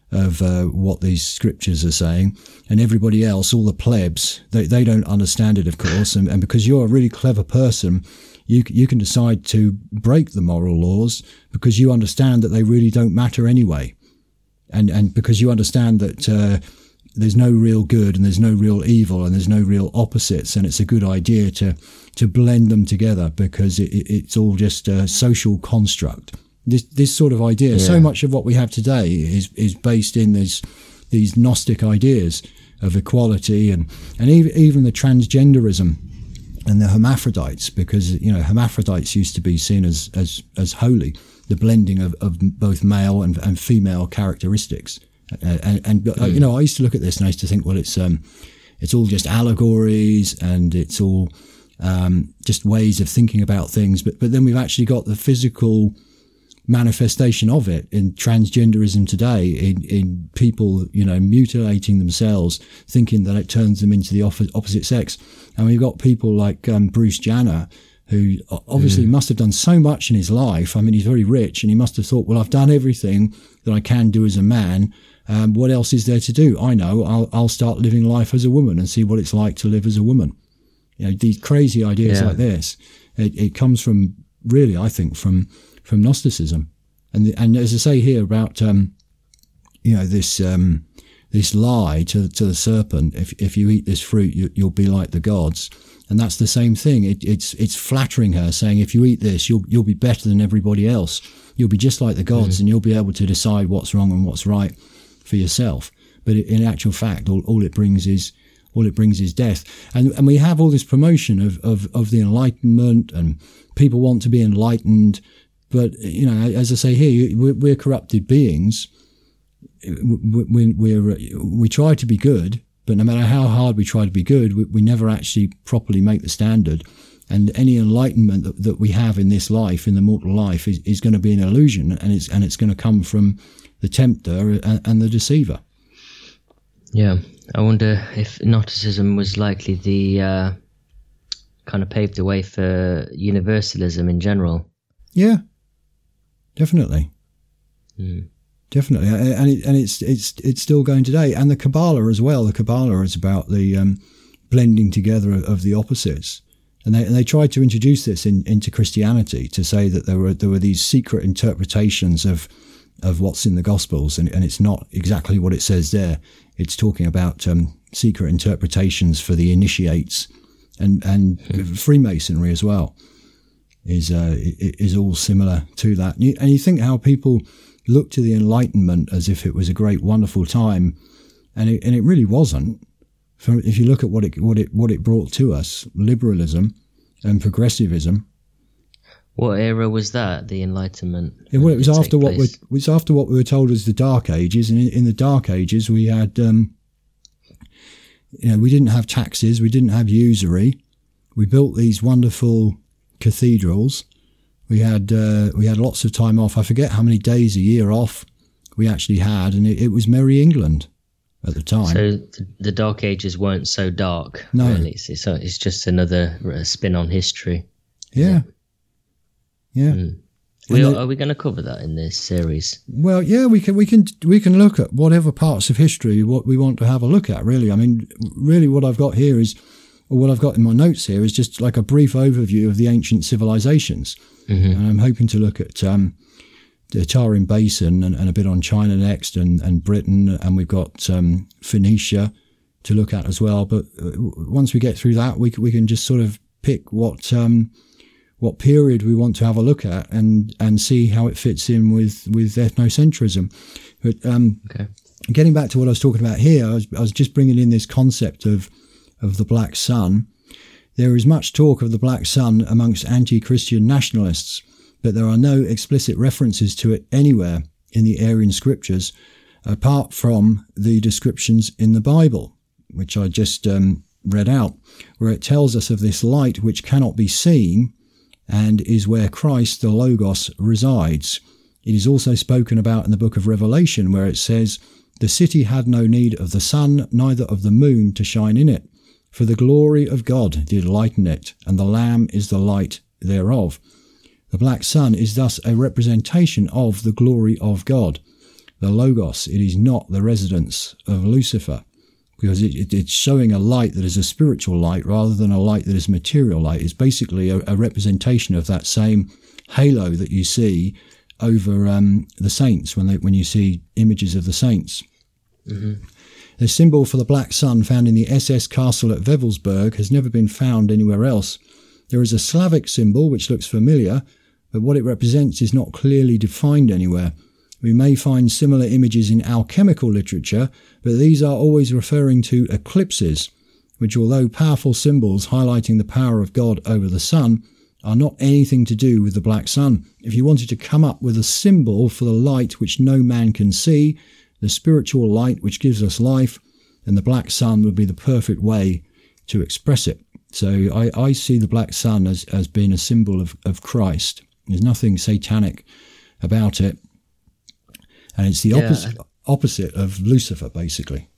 of uh, what these scriptures are saying, and everybody else, all the plebs, they, they don't understand it, of course, and, and because you're a really clever person, you you can decide to break the moral laws because you understand that they really don't matter anyway, and and because you understand that uh, there's no real good and there's no real evil and there's no real opposites, and it's a good idea to to blend them together because it, it's all just a social construct. This this sort of idea, yeah. So much of what we have today is is based in these these Gnostic ideas of equality and and even even the transgenderism and the hermaphrodites, because you know hermaphrodites used to be seen as as as holy, the blending of, of both male and, and female characteristics. Uh, and and mm. uh, you know, I used to look at this and I used to think, well, it's um, it's all just allegories and it's all um, just ways of thinking about things. But but then we've actually got the physical manifestation of it in transgenderism today, in, in people, you know, mutilating themselves, thinking that it turns them into the opposite sex. And we've got people like um, Bruce Jenner, who obviously mm. must have done so much in his life. I mean, he's very rich, and he must have thought, well, I've done everything that I can do as a man. Um, what else is there to do? I know, I'll, I'll start living life as a woman and see what it's like to live as a woman. You know, these crazy ideas yeah. like this, it, it comes from, really, I think, from from Gnosticism. And and as I say here about, um, you know, this um, this lie to to the serpent, if if you eat this fruit, you, you'll be like the gods. And that's the same thing. It, it's it's flattering her, saying if you eat this, you'll you'll be better than everybody else. You'll be just like the gods, mm. and you'll be able to decide what's wrong and what's right for yourself. But in actual fact, all, all it brings is all it brings is death. And and we have all this promotion of of of the Enlightenment, and people want to be enlightened. But you know, as I say here, we're, we're corrupted beings. We we're, we try to be good. But no matter how hard we try to be good, we, we never actually properly make the standard. And any enlightenment that, that we have in this life, in the mortal life, is, is going to be an illusion, and it's and it's going to come from the tempter and, and the deceiver. Yeah, I wonder if Gnosticism was likely the uh, kind of paved the way for universalism in general. Yeah, definitely. Mm. Definitely, and it, and it's it's it's still going today, and the Kabbalah as well. The Kabbalah is about the um, blending together of the opposites, and they and they tried to introduce this in, into Christianity to say that there were there were these secret interpretations of of what's in the Gospels, and, and it's not exactly what it says there. It's talking about um, secret interpretations for the initiates, and and mm-hmm. Freemasonry as well is uh, is all similar to that. And you, and you think how people look to the Enlightenment as if it was a great, wonderful time, and it, and it really wasn't. For, if you look at what it what it what it brought to us, liberalism and progressivism. What era was that? The Enlightenment? Yeah, well, it was after what we, it was after what we were told as the Dark Ages, and in, in the Dark Ages we had, um, you know, we didn't have taxes, we didn't have usury, we built these wonderful cathedrals. We had uh, we had lots of time off. I forget how many days a year off we actually had, and it, it was Merry England at the time. So the Dark Ages weren't so dark, no. really. It's, it's just another spin on history. Yeah, yeah. Mm. We, are, are we going to cover that in this series? Well, yeah, we can we can we can look at whatever parts of history what we want to have a look at. Really, I mean, really, what I've got here is, or what I've got in my notes here is just like a brief overview of the ancient civilizations. Mm-hmm. And I'm hoping to look at um, the Tarim Basin and, and a bit on China next, and, and Britain, and we've got um, Phoenicia to look at as well. But uh, once we get through that, we we can just sort of pick what um, what period we want to have a look at, and, and see how it fits in with, with ethnocentrism. But um, okay. Getting back to what I was talking about here, I was, I was just bringing in this concept of of the Black Sun. There is much talk of the Black Sun amongst anti-Christian nationalists, but there are no explicit references to it anywhere in the Aryan scriptures, apart from the descriptions in the Bible, which I just um, read out, where it tells us of this light which cannot be seen and is where Christ, the Logos, resides. It is also spoken about in the book of Revelation, where it says, "The city had no need of the sun, neither of the moon to shine in it. For the glory of God did lighten it, and the Lamb is the light thereof." The black sun is thus a representation of the glory of God. the Logos. It is not the residence of Lucifer, because it, it, it's showing a light that is a spiritual light rather than a light that is material light. It's basically a, a representation of that same halo that you see over um, the saints when they, when you see images of the saints. Mm-hmm. The symbol for the black sun found in the S S castle at Wewelsburg has never been found anywhere else. There is a Slavic symbol which looks familiar, but what it represents is not clearly defined anywhere. We may find similar images in alchemical literature, but these are always referring to eclipses, which, although powerful symbols highlighting the power of God over the sun, are not anything to do with the black sun. If you wanted to come up with a symbol for the light which no man can see, the spiritual light which gives us life, then the black sun would be the perfect way to express it. So I, I see the black sun as, as being a symbol of, of Christ. There's nothing satanic about it. And it's the yeah. opposite, opposite of Lucifer, basically.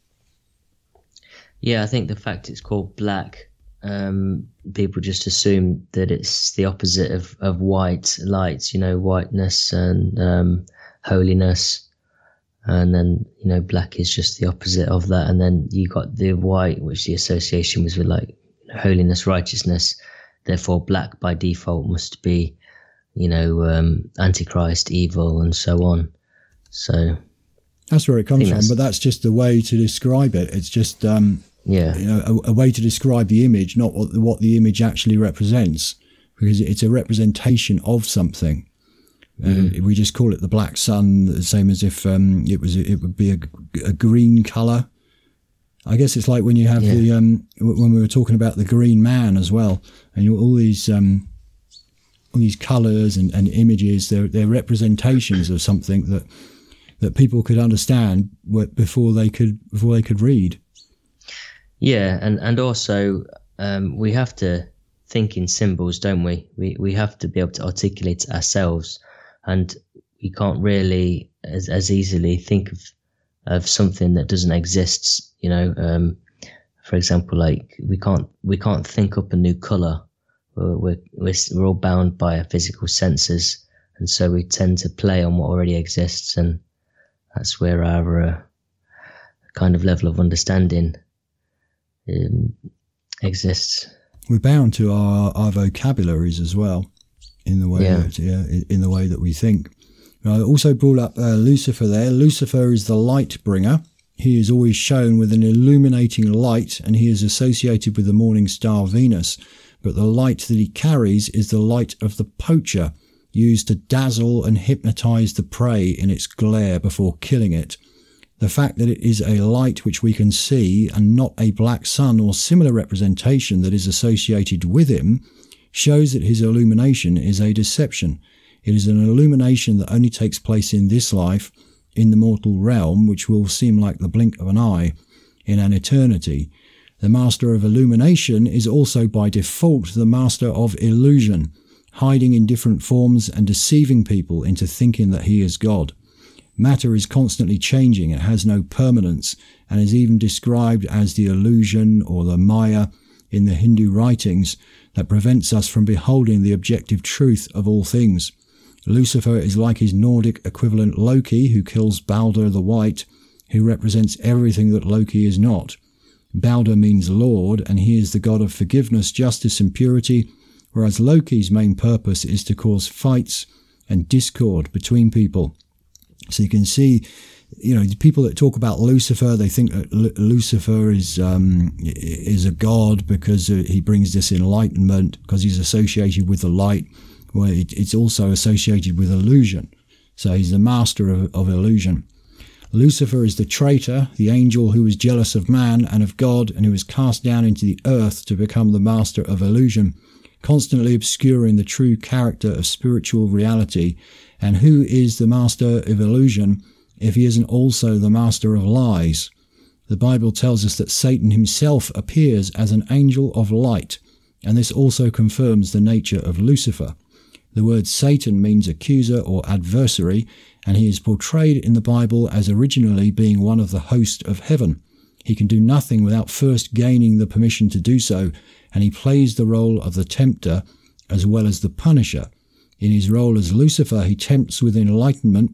Yeah, I think the fact it's called black, um, people just assume that it's the opposite of, of white light, you know, whiteness and um, holiness. And then, you know, black is just the opposite of that. And then you got the white, which the association was with like holiness, righteousness. Therefore, black by default must be, you know, um, Antichrist, evil, and so on. So that's where it comes from. But that's just the way to describe it. It's just, um, yeah, you know, a, a way to describe the image, not what, what the image actually represents, because it's a representation of something. Mm-hmm. Uh, we just call it the black sun, the same as if um, it was it would be a, a green color. I guess it's like when you have yeah. the um, when we were talking about the Green Man as well, and you, all these um, all these colors and, and images. They're they're representations of something that that people could understand before they could before they could read. Yeah, and and also um, we have to think in symbols, don't we? We we have to be able to articulate ourselves. And we can't really as, as easily think of of something that doesn't exist. You know, um, for example, like we can't we can't think up a new color. We're, we're we're we're all bound by our physical senses, and so we tend to play on what already exists, and that's where our uh, kind of level of understanding um, exists. We're bound to our, our vocabularies as well. In the way, yeah. that, yeah, in the way that we think. I also brought up uh, Lucifer there. Lucifer is the light bringer. He is always shown with an illuminating light, and he is associated with the morning star Venus. But the light that he carries is the light of the poacher, used to dazzle and hypnotize the prey in its glare before killing it. The fact that it is a light which we can see and not a black sun or similar representation that is associated with him shows that his illumination is a deception. It is an illumination that only takes place in this life, in the mortal realm, which will seem like the blink of an eye in an eternity. The master of illumination is also by default the master of illusion, hiding in different forms and deceiving people into thinking that he is God. Matter is constantly changing, it has no permanence, and is even described as the illusion or the Maya in the Hindu writings that prevents us from beholding the objective truth of all things. Lucifer is like his Nordic equivalent Loki, who kills Balder the White, who represents everything that Loki is not. Balder means Lord, and he is the god of forgiveness, justice and purity, whereas Loki's main purpose is to cause fights and discord between people. So you can see, you know, the people that talk about Lucifer, they think that L- Lucifer is um, is a god because he brings this enlightenment, because he's associated with the light. Well, it, it's also associated with illusion. So he's the master of, of illusion. Lucifer is the traitor, the angel who was jealous of man and of God, and who was cast down into the earth to become the master of illusion, constantly obscuring the true character of spiritual reality. And who is the master of illusion if he isn't also the master of lies? The Bible tells us that Satan himself appears as an angel of light, and this also confirms the nature of Lucifer. The word Satan means accuser or adversary, and he is portrayed in the Bible as originally being one of the host of heaven. He can do nothing without first gaining the permission to do so, and he plays the role of the tempter as well as the punisher. In his role as Lucifer, he tempts with enlightenment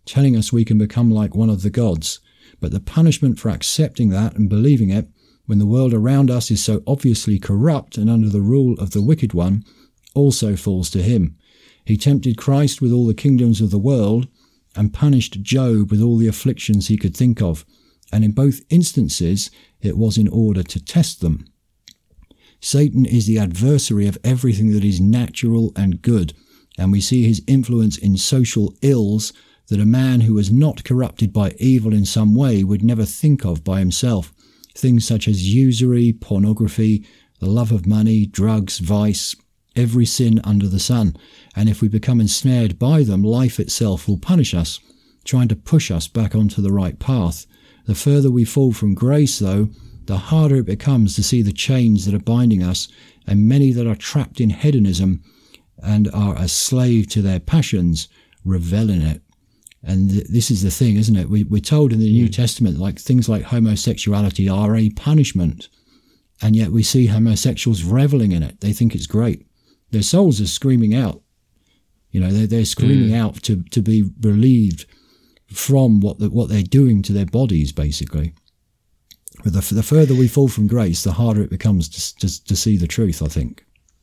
telling us we can become like one of the gods. But the punishment for accepting that and believing it, when the world around us is so obviously corrupt and under the rule of the wicked one, also falls to him. He tempted Christ with all the kingdoms of the world and punished Job with all the afflictions he could think of. And in both instances, it was in order to test them. Satan is the adversary of everything that is natural and good, and we see his influence in social ills that a man who was not corrupted by evil in some way would never think of by himself. Things such as usury, pornography, the love of money, drugs, vice, every sin under the sun. And if we become ensnared by them, life itself will punish us, trying to push us back onto the right path. The further we fall from grace, though, the harder it becomes to see the chains that are binding us, and many that are trapped in hedonism and are a slave to their passions revel in it. And th- this is the thing, isn't it? We, we're told in the New Testament, like things like homosexuality are a punishment, and yet we see homosexuals reveling in it. They think it's great. Their souls are screaming out. You know, they're, they're screaming mm. out to, to be relieved from what the, what they're doing to their bodies, basically. But the, the further we fall from grace, the harder it becomes to, to, to see the truth, I think.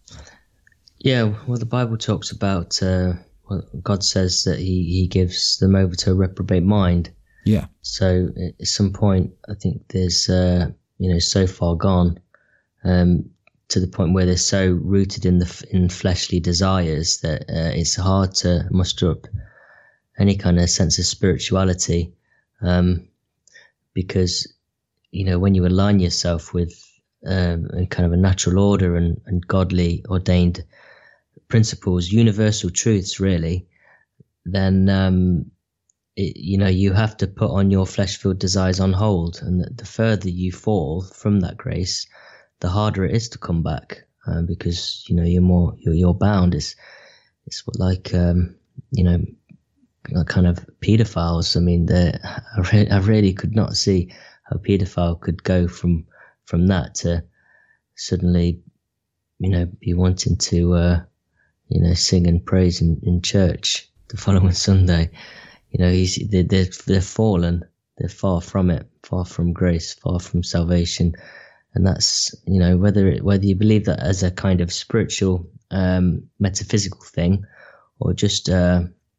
Yeah, well, the Bible talks about, uh, well, God says that he, he gives them over to a reprobate mind. Yeah. So at some point, I think there's, uh, you know, so far gone um, to the point where they're so rooted in the in fleshly desires that uh, it's hard to muster up any kind of sense of spirituality, um, because, you know, when you align yourself with um, a kind of a natural order and, and godly ordained principles, universal truths, really, then, um, it, you know, you have to put on your flesh-filled desires on hold. And the, the further you fall from that grace, the harder it is to come back, uh, because, you know, you're more, you're, you're bound. It's, it's like, um, you know, kind of pedophiles. I mean, I, re- I really could not see how a pedophile could go from, from that to suddenly, you know, be wanting to, uh, you know, sing and praise in, in church the following Sunday. You know, he's, they're, they're, they're fallen. They're far from it, far from grace, far from salvation. And that's, you know, whether it, whether you believe that as a kind of spiritual, um, metaphysical thing, or just, uh,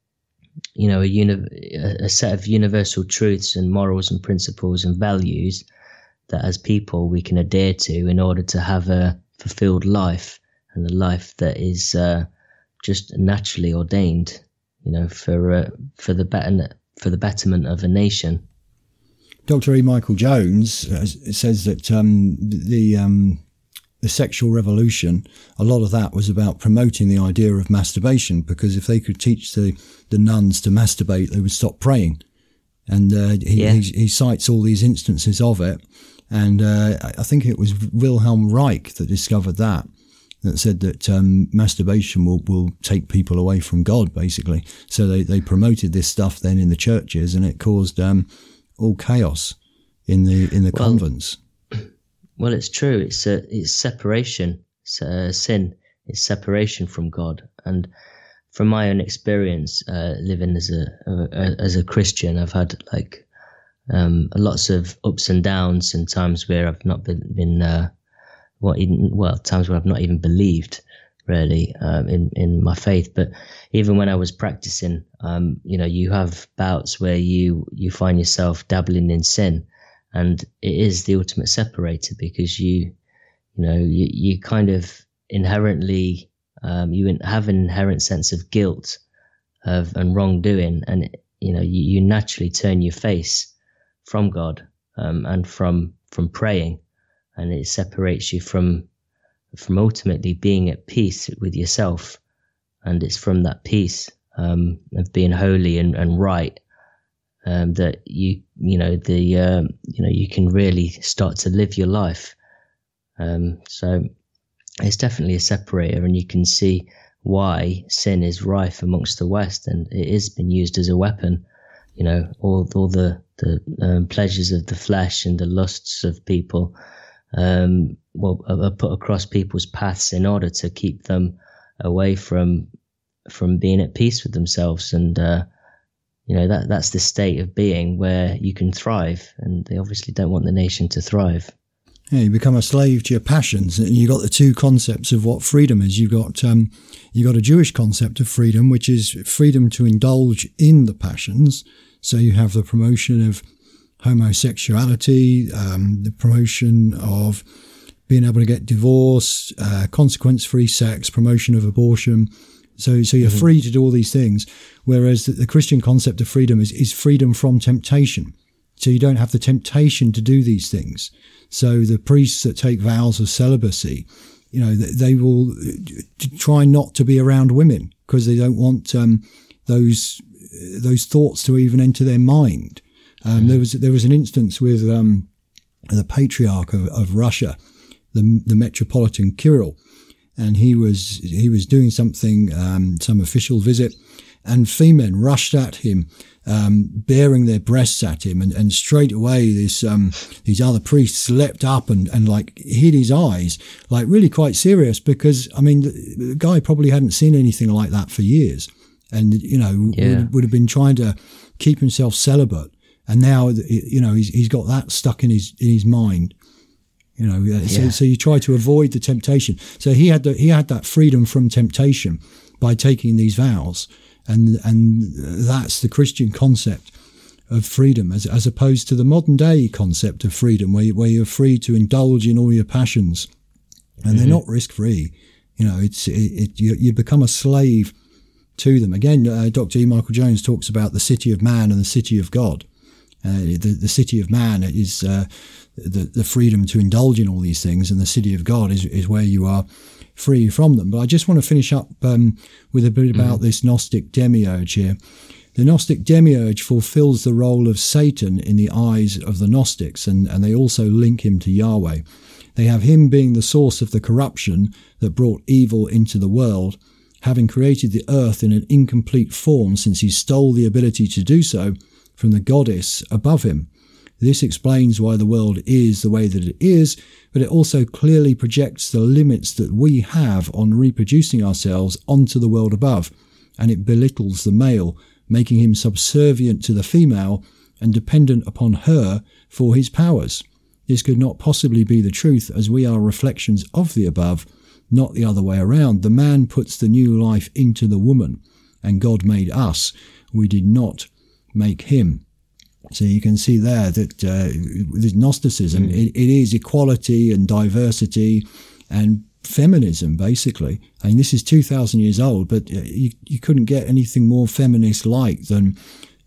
you know, a, uni- a set of universal truths and morals and principles and values that as people we can adhere to in order to have a fulfilled life, and a life that is uh, just naturally ordained, you know, for uh, for the better for the betterment of a nation. Doctor E. Michael Jones uh, says that um, the um, the sexual revolution, a lot of that was about promoting the idea of masturbation, because if they could teach the, the nuns to masturbate, they would stop praying. And uh, he, yeah. he, he cites all these instances of it. And uh, I think it was Wilhelm Reich that discovered that, that said that um, masturbation will, will take people away from God, basically. So they, they promoted this stuff then in the churches, and it caused um, all chaos in the in the well, convents. Well, it's true. It's a, it's separation. It's a sin. It's separation from God. And from my own experience, uh, living as a, a as a Christian, I've had like um, lots of ups and downs, and times where I've not been, been uh, what even well, times where I've not even believed really um, in in my faith. But even when I was practicing, um, you know, you have bouts where you you find yourself dabbling in sin. And it is the ultimate separator, because you, you know, you, you kind of inherently, um, you have an inherent sense of guilt of and wrongdoing, and you know, you, you naturally turn your face from God um, and from from praying, and it separates you from from ultimately being at peace with yourself, and it's from that peace um, of being holy and, and right. Um, that you, you know, the, um, you know, you can really start to live your life. Um, so it's definitely a separator, and you can see why sin is rife amongst the West, and it has been used as a weapon. You know, all, all the, the, um, pleasures of the flesh and the lusts of people, um, well, are put across people's paths in order to keep them away from, from being at peace with themselves and, uh, you know, that that's the state of being where you can thrive, and they obviously don't want the nation to thrive. Yeah, you become a slave to your passions, and you got the two concepts of what freedom is. You've got um, you got a Jewish concept of freedom, which is freedom to indulge in the passions. So you have the promotion of homosexuality, um, the promotion of being able to get divorced, uh, consequence-free sex, promotion of abortion. So, so you're mm-hmm. free to do all these things. Whereas the, the Christian concept of freedom is, is freedom from temptation. So you don't have the temptation to do these things. So the priests that take vows of celibacy, you know, they, they will try not to be around women because they don't want um, those those thoughts to even enter their mind. Um, mm-hmm. There was there was an instance with um, the Patriarch of, of Russia, the the Metropolitan Kirill, and he was he was doing something, um, some official visit, and female rushed at him, um, bearing their breasts at him, and, and straight away this um, these other priests leapt up and, and like hid his eyes, like really quite serious, because I mean the, the guy probably hadn't seen anything like that for years, and you know yeah. would, would have been trying to keep himself celibate, and now you know he's he's got that stuck in his in his mind. You know, so, yeah. so you try to avoid the temptation. So he had the, he had that freedom from temptation by taking these vows, and and that's the Christian concept of freedom, as as opposed to the modern day concept of freedom, where you, where you're free to indulge in all your passions, and mm-hmm. they're not risk free. You know, it's it, it you, you become a slave to them. Again, uh, Doctor E. Michael Jones talks about the city of man and the city of God. Uh, the the city of man is uh, the the freedom to indulge in all these things, and the city of God is is where you are free from them. But I just want to finish up um, with a bit about mm. this Gnostic demiurge here. The Gnostic demiurge fulfills the role of Satan in the eyes of the Gnostics, and, and they also link him to Yahweh. They have him being the source of the corruption that brought evil into the world, having created the earth in an incomplete form since he stole the ability to do so from the goddess above him. This explains why the world is the way that it is, but it also clearly projects the limits that we have on reproducing ourselves onto the world above, and it belittles the male, making him subservient to the female and dependent upon her for his powers. This could not possibly be the truth, as we are reflections of the above, not the other way around. The man puts the new life into the woman, and God made us. We did not make him. So you can see there that uh, with Gnosticism, mm. it, it is equality and diversity and feminism, basically. I mean, this is two thousand years old, but you, you couldn't get anything more feminist-like than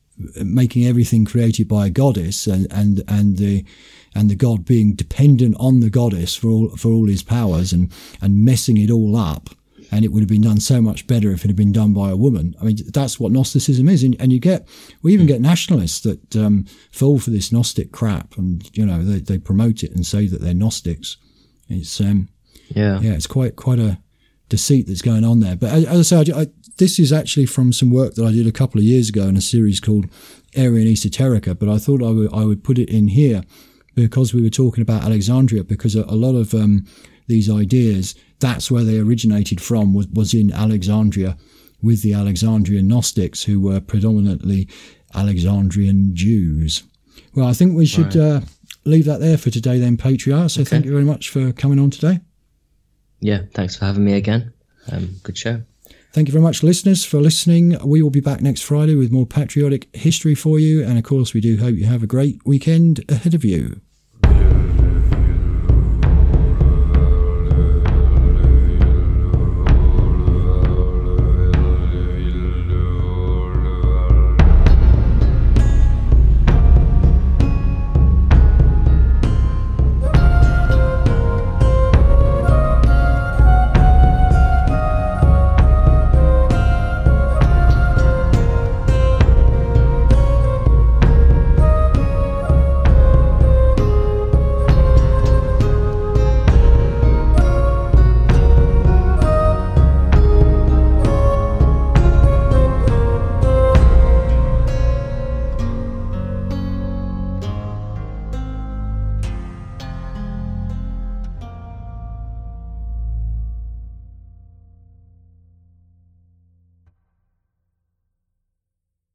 making everything created by a goddess, and, and, and the and the god being dependent on the goddess for all for all his powers, and, and messing it all up. And it would have been done so much better if it had been done by a woman. I mean, that's what Gnosticism is. And, and you get, we even get nationalists that um, fall for this Gnostic crap, and, you know, they, they promote it and say that they're Gnostics. It's, um, yeah, yeah, it's quite, quite a deceit that's going on there. But as, as I say, I, I, this is actually from some work that I did a couple of years ago in a series called Arian Esoterica, but I thought I would, I would put it in here because we were talking about Alexandria, because a, a lot of um, these ideas, that's where they originated from, was, was in Alexandria, with the Alexandrian Gnostics, who were predominantly Alexandrian Jews. Well, I think we should right. uh, leave that there for today then, Patriarch. So okay. Thank you very much for coming on today. Yeah, thanks for having me again. Um, good show. Thank you very much, listeners, for listening. We will be back next Friday with more patriotic history for you. And, of course, we do hope you have a great weekend ahead of you.